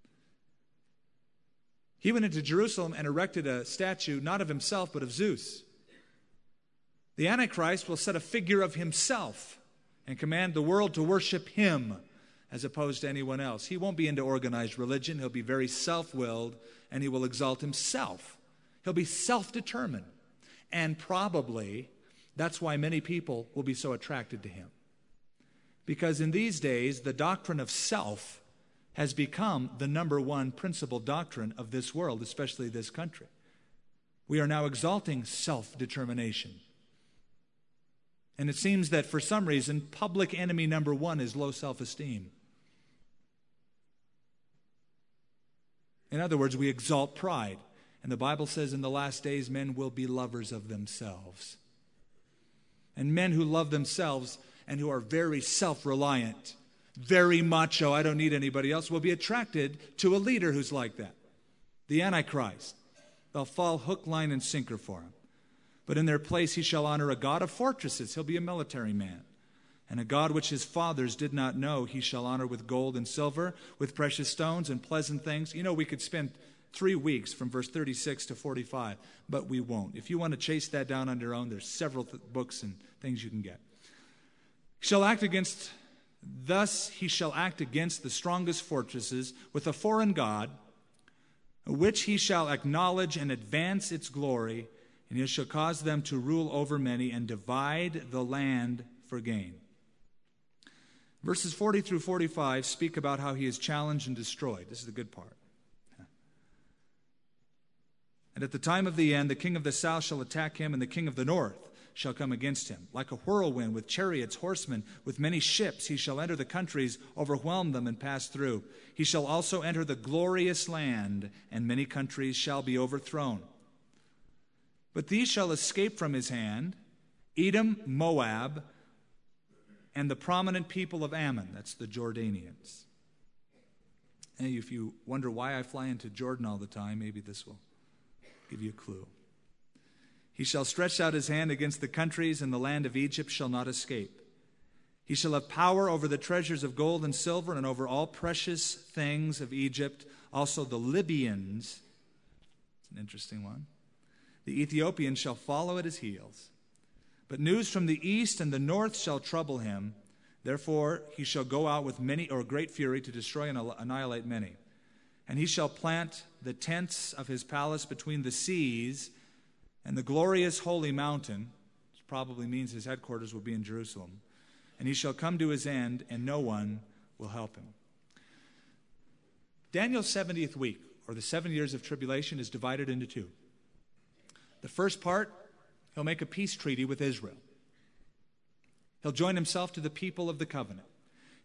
He went into Jerusalem and erected a statue, not of himself, but of Zeus. The Antichrist will set a figure of himself and command the world to worship him as opposed to anyone else. He won't be into organized religion. He'll be very self-willed, and he will exalt himself. He'll be self-determined. And probably that's why many people will be so attracted to him. Because in these days, the doctrine of self has become the number one principal doctrine of this world, especially this country. We are now exalting self-determination. And it seems that for some reason, public enemy number one is low self-esteem. In other words, we exalt pride. And the Bible says in the last days, men will be lovers of themselves. And men who love themselves and who are very self-reliant, very macho, I don't need anybody else, will be attracted to a leader who's like that. The Antichrist. They'll fall hook, line, and sinker for him. But in their place he shall honor a God of fortresses. He'll be a military man. And a God which his fathers did not know he shall honor with gold and silver, with precious stones and pleasant things. You know, we could spend 3 weeks from verse 36 to 45, but we won't. If you want to chase that down on your own, there's several books and things you can get. Thus he shall act against the strongest fortresses with a foreign god, which he shall acknowledge and advance its glory, and he shall cause them to rule over many and divide the land for gain. Verses 40 through 45 speak about how he is challenged and destroyed. This is the good part. And at the time of the end, the king of the south shall attack him, and the king of the north shall come against him. Like a whirlwind, with chariots, horsemen, with many ships, he shall enter the countries, overwhelm them, and pass through. He shall also enter the glorious land, and many countries shall be overthrown. But these shall escape from his hand: Edom, Moab, and the prominent people of Ammon. That's the Jordanians. And if you wonder why I fly into Jordan all the time, maybe this will give you a clue. He shall stretch out his hand against the countries, and the land of Egypt shall not escape. He shall have power over the treasures of gold and silver, and over all precious things of Egypt, also the Libyans. It's an interesting one. The Ethiopians shall follow at his heels. But news from the east and the north shall trouble him. Therefore he shall go out with many or great fury to destroy and annihilate many. And he shall plant the tents of his palace between the seas and the glorious holy mountain, which probably means his headquarters will be in Jerusalem. And he shall come to his end, and no one will help him. Daniel's 70th week, or the 7 years of tribulation, is divided into two. The first part, he'll make a peace treaty with Israel. He'll join himself to the people of the covenant.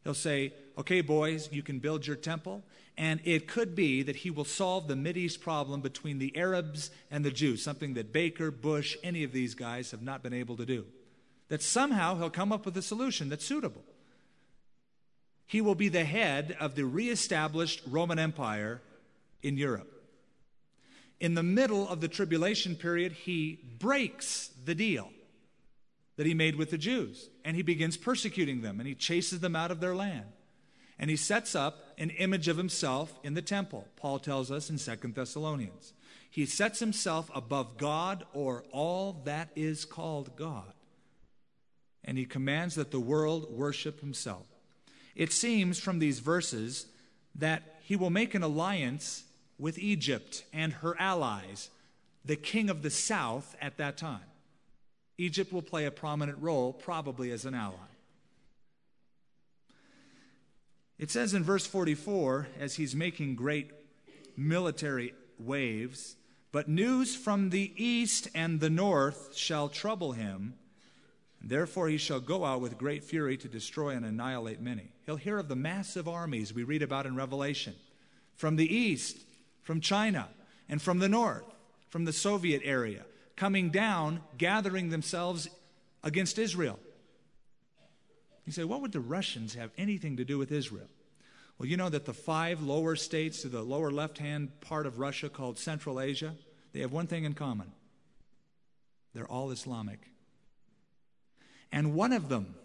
He'll say, okay, boys, you can build your temple. And it could be that he will solve the Mideast problem between the Arabs and the Jews, something that Baker, Bush, any of these guys have not been able to do. That somehow he'll come up with a solution that's suitable. He will be the head of the reestablished Roman Empire in Europe. In the middle of the tribulation period, he breaks the deal that he made with the Jews, and he begins persecuting them, and he chases them out of their land. And he sets up an image of himself in the temple, Paul tells us in 2 Thessalonians. He sets himself above God or all that is called God. And he commands that the world worship himself. It seems from these verses that he will make an alliance with Egypt and her allies, the king of the south at that time. Egypt will play a prominent role, probably as an ally. It says in verse 44, as he's making great military waves, but news from the east and the north shall trouble him. Therefore he shall go out with great fury to destroy and annihilate many. He'll hear of the massive armies we read about in Revelation, from the east, from China, and from the north, from the Soviet area, coming down, gathering themselves against Israel. You say, what would the Russians have anything to do with Israel? Well, you know that the 5 lower states to the lower left-hand part of Russia called Central Asia, they have one thing in common. They're all Islamic. And one of them,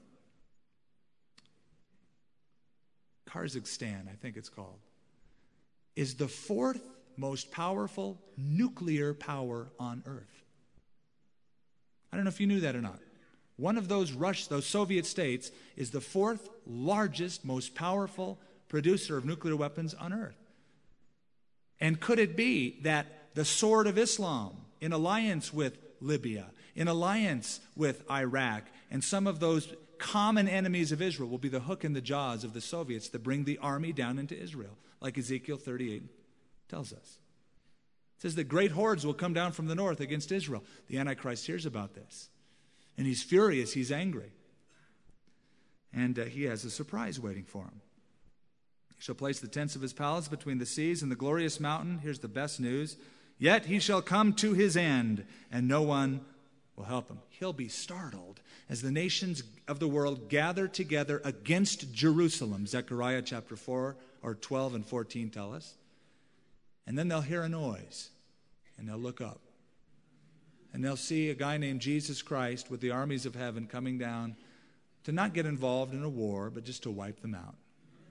Kazakhstan, I think it's called, is the 4th most powerful nuclear power on earth. I don't know if you knew that or not. One of those Soviet states is the 4th largest, most powerful producer of nuclear weapons on earth. And could it be that the sword of Islam, in alliance with Libya, in alliance with Iraq, and some of those common enemies of Israel will be the hook in the jaws of the Soviets that bring the army down into Israel, like Ezekiel 38 tells us. It says that great hordes will come down from the north against Israel. The Antichrist hears about this, and he's furious, he's angry. And he has a surprise waiting for him. He shall place the tents of his palace between the seas and the glorious mountain. Here's the best news. Yet he shall come to his end, and no one will help him. He'll be startled as the nations of the world gather together against Jerusalem. Zechariah chapter 4 or 12 and 14 tell us. And then they'll hear a noise, and they'll look up. And they'll see a guy named Jesus Christ with the armies of heaven coming down to not get involved in a war, but just to wipe them out.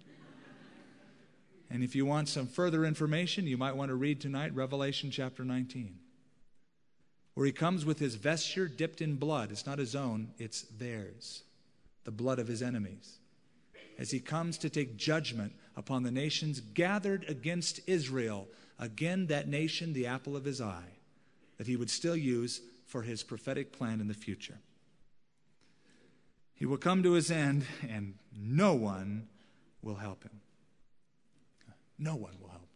And if you want some further information, you might want to read tonight Revelation chapter 19, where he comes with his vesture dipped in blood. It's not his own, it's theirs, the blood of his enemies, as he comes to take judgment upon the nations gathered against Israel, again that nation, the apple of his eye, that he would still use for his prophetic plan in the future. He will come to his end, and no one will help him. No one will help.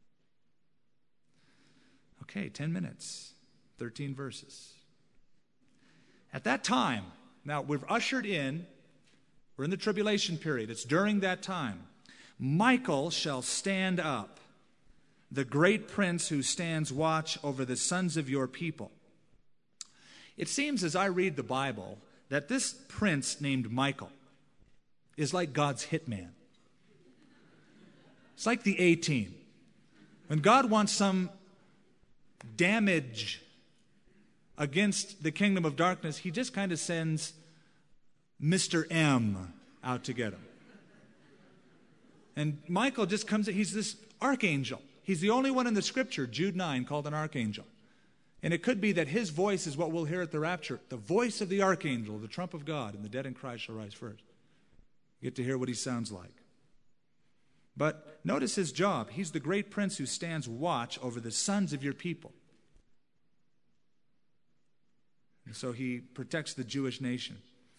Okay, 10 minutes, 13 verses. At that time, now we've ushered in, we're in the tribulation period. It's during that time. Michael shall stand up, the great prince who stands watch over the sons of your people. It seems as I read the Bible that this prince named Michael is like God's hitman. It's like the A-team. When God wants some damage against the kingdom of darkness, he just kind of sends Mr. M out to get him. And Michael just comes, he's this archangel. He's the only one in the scripture, Jude 9, called an archangel. And it could be that his voice is what we'll hear at the rapture, the voice of the archangel, the trump of God, and the dead in Christ shall rise first. You get to hear what he sounds like. But notice his job. He's the great prince who stands watch over the sons of your people. And so he protects the Jewish nation.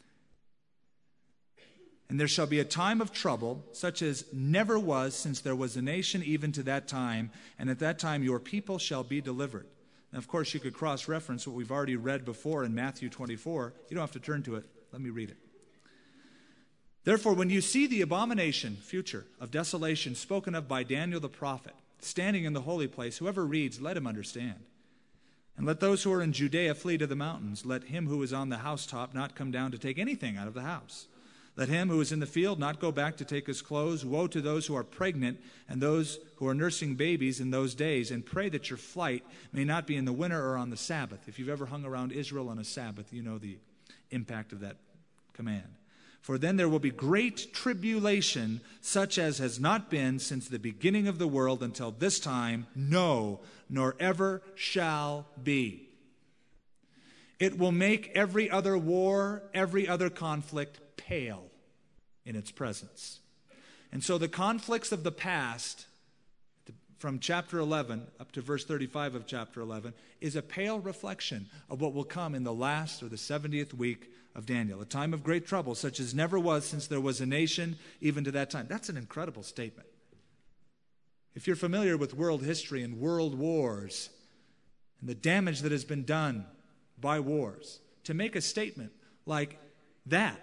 And there shall be a time of trouble, such as never was since there was a nation even to that time, and at that time your people shall be delivered. Now, of course, you could cross-reference what we've already read before in Matthew 24. You don't have to turn to it. Let me read it. Therefore, when you see the abomination, future, of desolation spoken of by Daniel the prophet, standing in the holy place, whoever reads, let him understand. And let those who are in Judea flee to the mountains. Let him who is on the housetop not come down to take anything out of the house. Let him who is in the field not go back to take his clothes. Woe to those who are pregnant and those who are nursing babies in those days. And pray that your flight may not be in the winter or on the Sabbath. If you've ever hung around Israel on a Sabbath, you know the impact of that command. For then there will be great tribulation, such as has not been since the beginning of the world until this time, no, nor ever shall be. It will make every other war, every other conflict pale in its presence. And so the conflicts of the past, from chapter 11 up to verse 35 of chapter 11, is a pale reflection of what will come in the last or the 70th week of Daniel, a time of great trouble, such as never was since there was a nation, even to that time. That's an incredible statement. If you're familiar with world history and world wars and the damage that has been done by wars, to make a statement like that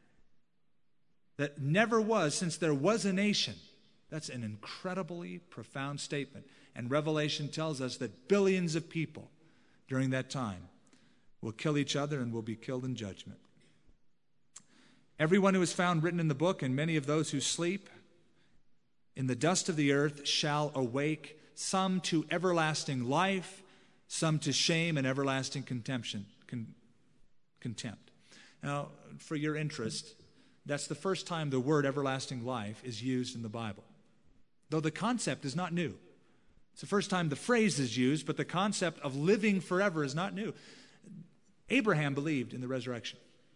never was since there was a nation, that's an incredibly profound statement. And Revelation tells us that billions of people during that time will kill each other and will be killed in judgment. Everyone who is found written in the book, and many of those who sleep in the dust of the earth shall awake, some to everlasting life, some to shame and everlasting contempt. Now, for your interest, that's the first time the word everlasting life is used in the Bible, though the concept is not new. It's the first time the phrase is used, but the concept of living forever is not new. Abraham believed in the resurrection.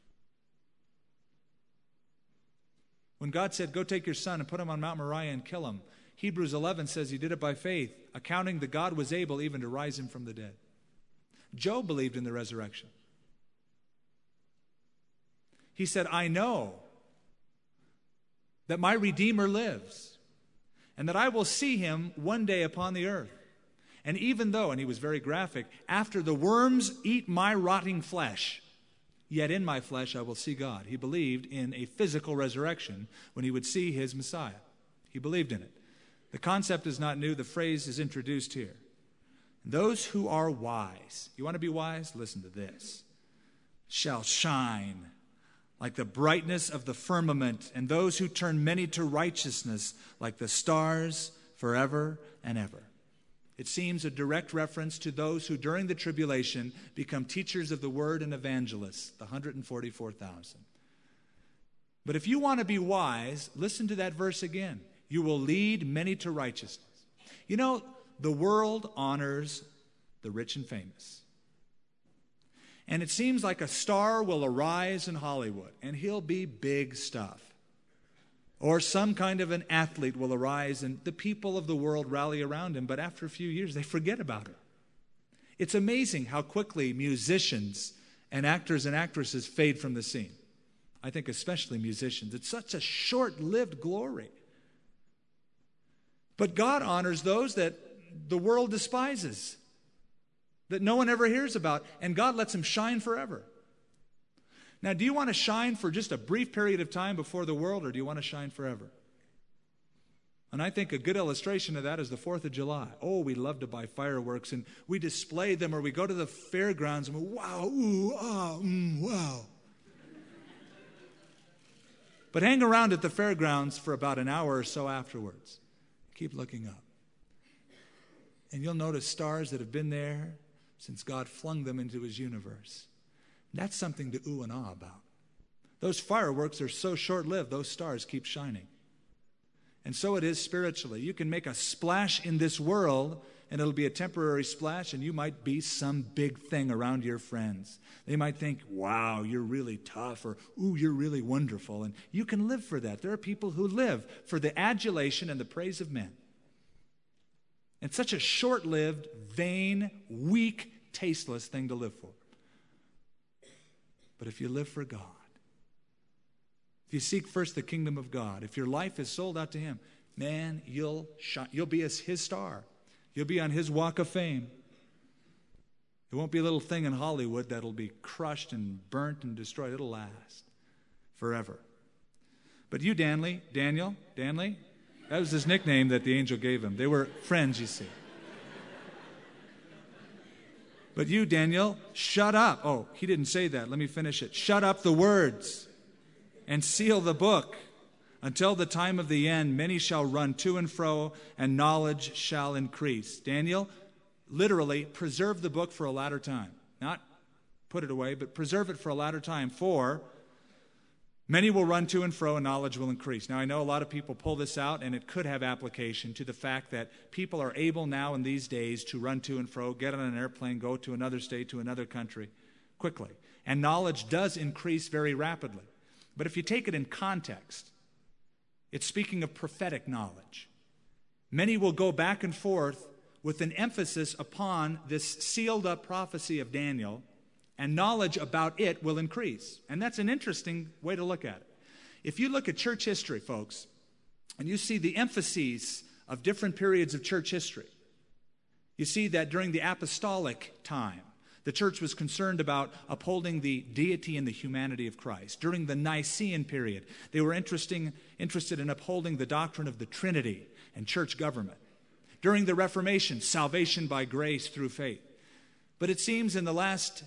When God said, go take your son and put him on Mount Moriah and kill him, Hebrews 11 says he did it by faith, accounting that God was able even to rise him from the dead. Job believed in the resurrection. He said, I know that my Redeemer lives and that I will see him one day upon the earth. And even though, and he was very graphic, after the worms eat my rotting flesh, yet in my flesh I will see God. He believed in a physical resurrection when he would see his Messiah. He believed in it. The concept is not new. The phrase is introduced here. Those who are wise, you want to be wise? Listen to this. Shall shine like the brightness of the firmament, and those who turn many to righteousness like the stars forever and ever. It seems a direct reference to those who during the tribulation become teachers of the word and evangelists, the 144,000. But if you want to be wise, listen to that verse again. You will lead many to righteousness. You know, the world honors the rich and famous. And it seems like a star will arise in Hollywood, and he'll be big stuff. Or some kind of an athlete will arise, and the people of the world rally around him, but after a few years, they forget about him. It's amazing how quickly musicians and actors and actresses fade from the scene. I think especially musicians. It's such a short-lived glory. But God honors those that the world despises, that no one ever hears about, and God lets them shine forever. Now, do you want to shine for just a brief period of time before the world, or do you want to shine forever? And I think a good illustration of that is the 4th of July. Oh, we love to buy fireworks, and we display them, or we go to the fairgrounds, and we, wow, ooh, ah, wow. But hang around at the fairgrounds for about an hour or so afterwards. Keep looking up. And you'll notice stars that have been there since God flung them into his universe. That's something to ooh and ah about. Those fireworks are so short-lived, those stars keep shining. And so it is spiritually. You can make a splash in this world, and it'll be a temporary splash, and you might be some big thing around your friends. They might think, wow, you're really tough, or ooh, you're really wonderful. And you can live for that. There are people who live for the adulation and the praise of men. It's such a short-lived, vain, weak, tasteless thing to live for. But if you live for God, if you seek first the kingdom of God, if your life is sold out to him, man, you'll shine. You'll be as his star. You'll be on his walk of fame. It won't be a little thing in Hollywood that'll be crushed and burnt and destroyed. It'll last forever. But you, Daniel, that was his nickname that the angel gave him. They were friends, you see. But you, Daniel, shut up. Oh, he didn't say that. Let me finish it. Shut up the words and seal the book. Until the time of the end, many shall run to and fro, and knowledge shall increase. Daniel, literally, preserve the book for a latter time. Not put it away, but preserve it for a latter time. For many will run to and fro, and knowledge will increase. Now, I know a lot of people pull this out, and it could have application to the fact that people are able now in these days to run to and fro, get on an airplane, go to another state, to another country quickly. And knowledge does increase very rapidly. But if you take it in context, it's speaking of prophetic knowledge. Many will go back and forth with an emphasis upon this sealed up prophecy of Daniel, and knowledge about it will increase. And that's an interesting way to look at it. If you look at church history, folks, and you see the emphases of different periods of church history, you see that during the apostolic time, the church was concerned about upholding the deity and the humanity of Christ. During the Nicene period, they were interested in upholding the doctrine of the Trinity and church government. During the Reformation, salvation by grace through faith. But it seems in the last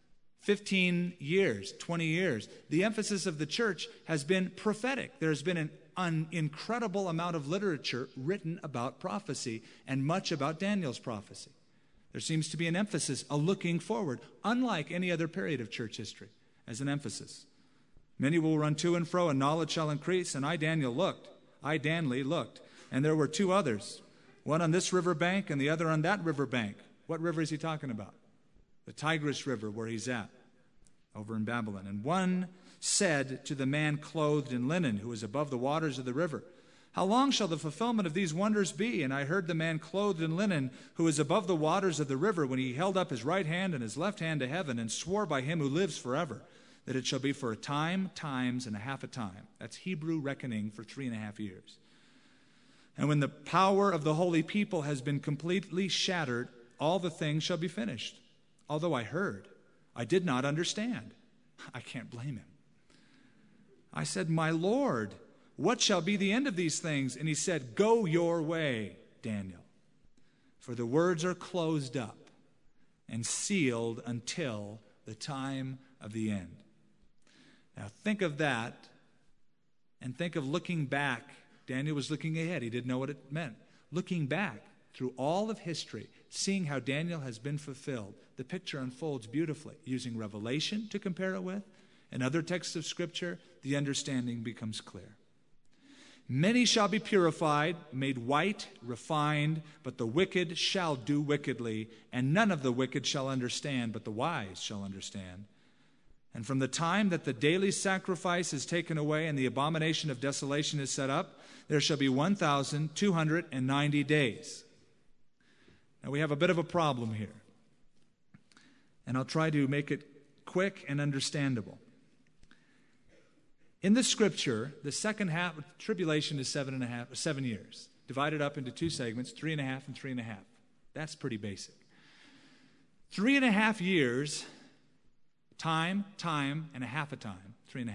15 years, 20 years, the emphasis of the church has been prophetic. There's been an incredible amount of literature written about prophecy and much about Daniel's prophecy. There seems to be an emphasis, a looking forward, unlike any other period of church history, as an emphasis. Many will run to and fro, and knowledge shall increase. And I, Danley, looked, and there were two others, one on this river bank and the other on that river bank. What river is he talking about? The Tigris River, where he's at, over in Babylon. And one said to the man clothed in linen, who was above the waters of the river, how long shall the fulfillment of these wonders be? And I heard the man clothed in linen, who was above the waters of the river, when he held up his right hand and his left hand to heaven, and swore by him who lives forever, that it shall be for a time, times, and a half a time. That's Hebrew reckoning for 3.5 years. And when the power of the holy people has been completely shattered, all the things shall be finished. Although I heard, I did not understand. I can't blame him. I said, my Lord, what shall be the end of these things? And he said, go your way, Daniel, for the words are closed up and sealed until the time of the end. Now think of that, and think of looking back. Daniel was looking ahead. He didn't know what it meant. Looking back through all of history, seeing how Daniel has been fulfilled, the picture unfolds beautifully. Using Revelation to compare it with and other texts of Scripture, the understanding becomes clear. Many shall be purified, made white, refined, but the wicked shall do wickedly, and none of the wicked shall understand, but the wise shall understand. And from the time that the daily sacrifice is taken away and the abomination of desolation is set up, there shall be 1,290 days. Now we have a bit of a problem here, and I'll try to make it quick and understandable. In the Scripture, the second half of tribulation is 7 years, divided up into two segments, 3.5 and 3.5. That's pretty basic. 3.5 years, time, and a half a time, 3.5.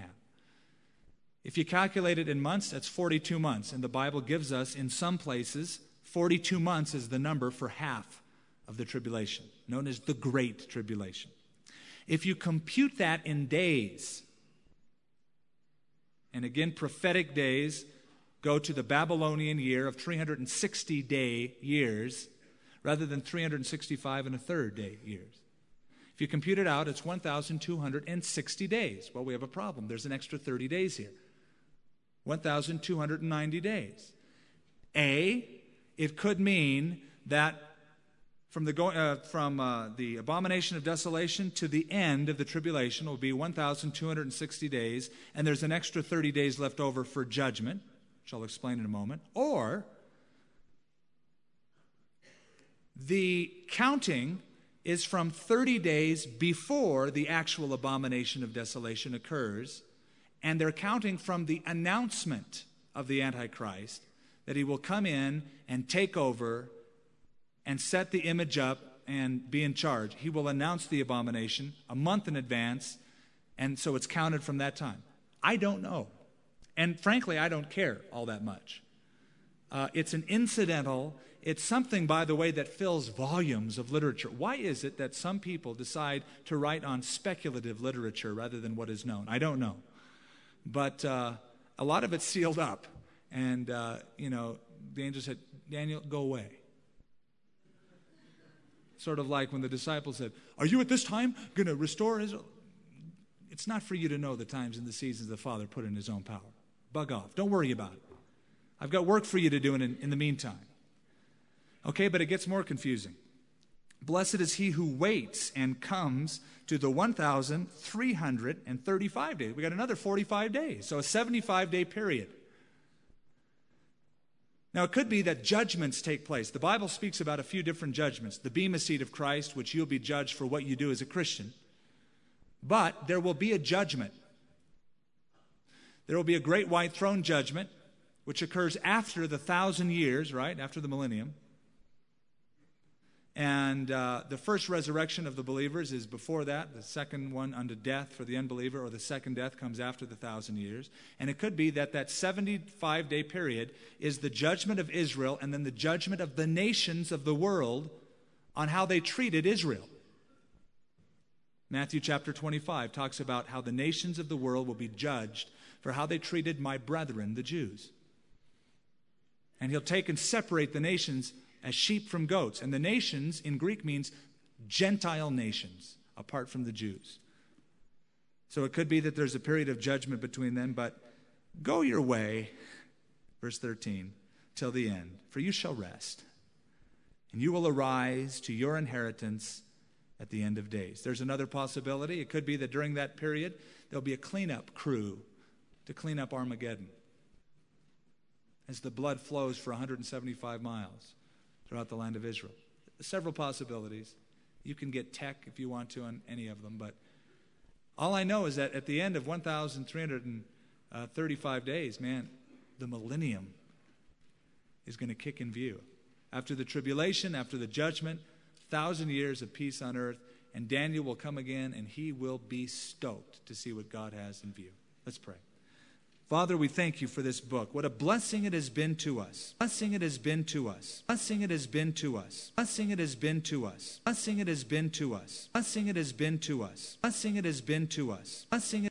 If you calculate it in months, that's 42 months. And the Bible gives us, in some places, 42 months is the number for half of the tribulation, known as the Great Tribulation. If you compute that in days, and again, prophetic days go to the Babylonian year of 360-day years rather than 365 and a third day years. If you compute it out, it's 1,260 days. Well, we have a problem. There's an extra 30 days here. 1,290 days. It could mean that from the abomination of desolation to the end of the tribulation will be 1,260 days, and there's an extra 30 days left over for judgment, which I'll explain in a moment. Or the counting is from 30 days before the actual abomination of desolation occurs, and they're counting from the announcement of the Antichrist that he will come in and take over and set the image up and be in charge. He will announce the abomination a month in advance, and so it's counted from that time. I don't know. And frankly, I don't care all that much. It's an incidental, it's something, by the way, that fills volumes of literature. Why is it that some people decide to write on speculative literature rather than what is known? I don't know. But a lot of it's sealed up. And, the angel said, Daniel, go away. Sort of like when the disciples said, are you at this time going to restore Israel? It's not for you to know the times and the seasons the Father put in his own power. Bug off. Don't worry about it. I've got work for you to do in the meantime. Okay, but it gets more confusing. Blessed is he who waits and comes to the 1,335 days. We got another 45 days, so a 75-day period. Now, it could be that judgments take place. The Bible speaks about a few different judgments. The Bema seat of Christ, which you'll be judged for what you do as a Christian. But there will be a judgment. There will be a great white throne judgment, which occurs after the 1,000 years, right? After the millennium. And the first resurrection of the believers is before that. The second one unto death for the unbeliever, or the second death, comes after the 1,000 years. And it could be that 75-day period is the judgment of Israel and then the judgment of the nations of the world on how they treated Israel. Matthew chapter 25 talks about how the nations of the world will be judged for how they treated my brethren, the Jews. And he'll take and separate the nations as sheep from goats. And the nations in Greek means Gentile nations, apart from the Jews. So it could be that there's a period of judgment between them, but go your way, verse 13, till the end, for you shall rest, and you will arise to your inheritance at the end of days. There's another possibility. It could be that during that period, there'll be a cleanup crew to clean up Armageddon as the blood flows for 175 miles throughout the land of Israel. Several possibilities. You can get tech if you want to on any of them, but all I know is that at the end of 1,335 days, man, the millennium is going to kick in view. After the tribulation, after the judgment, 1,000 years of peace on earth, and Daniel will come again, and he will be stoked to see what God has in view. Let's pray. Father, we thank you for this book. What a blessing it has been to us. Blessing it has been to us. Blessing it has been to us. Blessing it has been to us. Blessing it has been to us. Blessing it has been to us. Blessing it has been to us. Blessing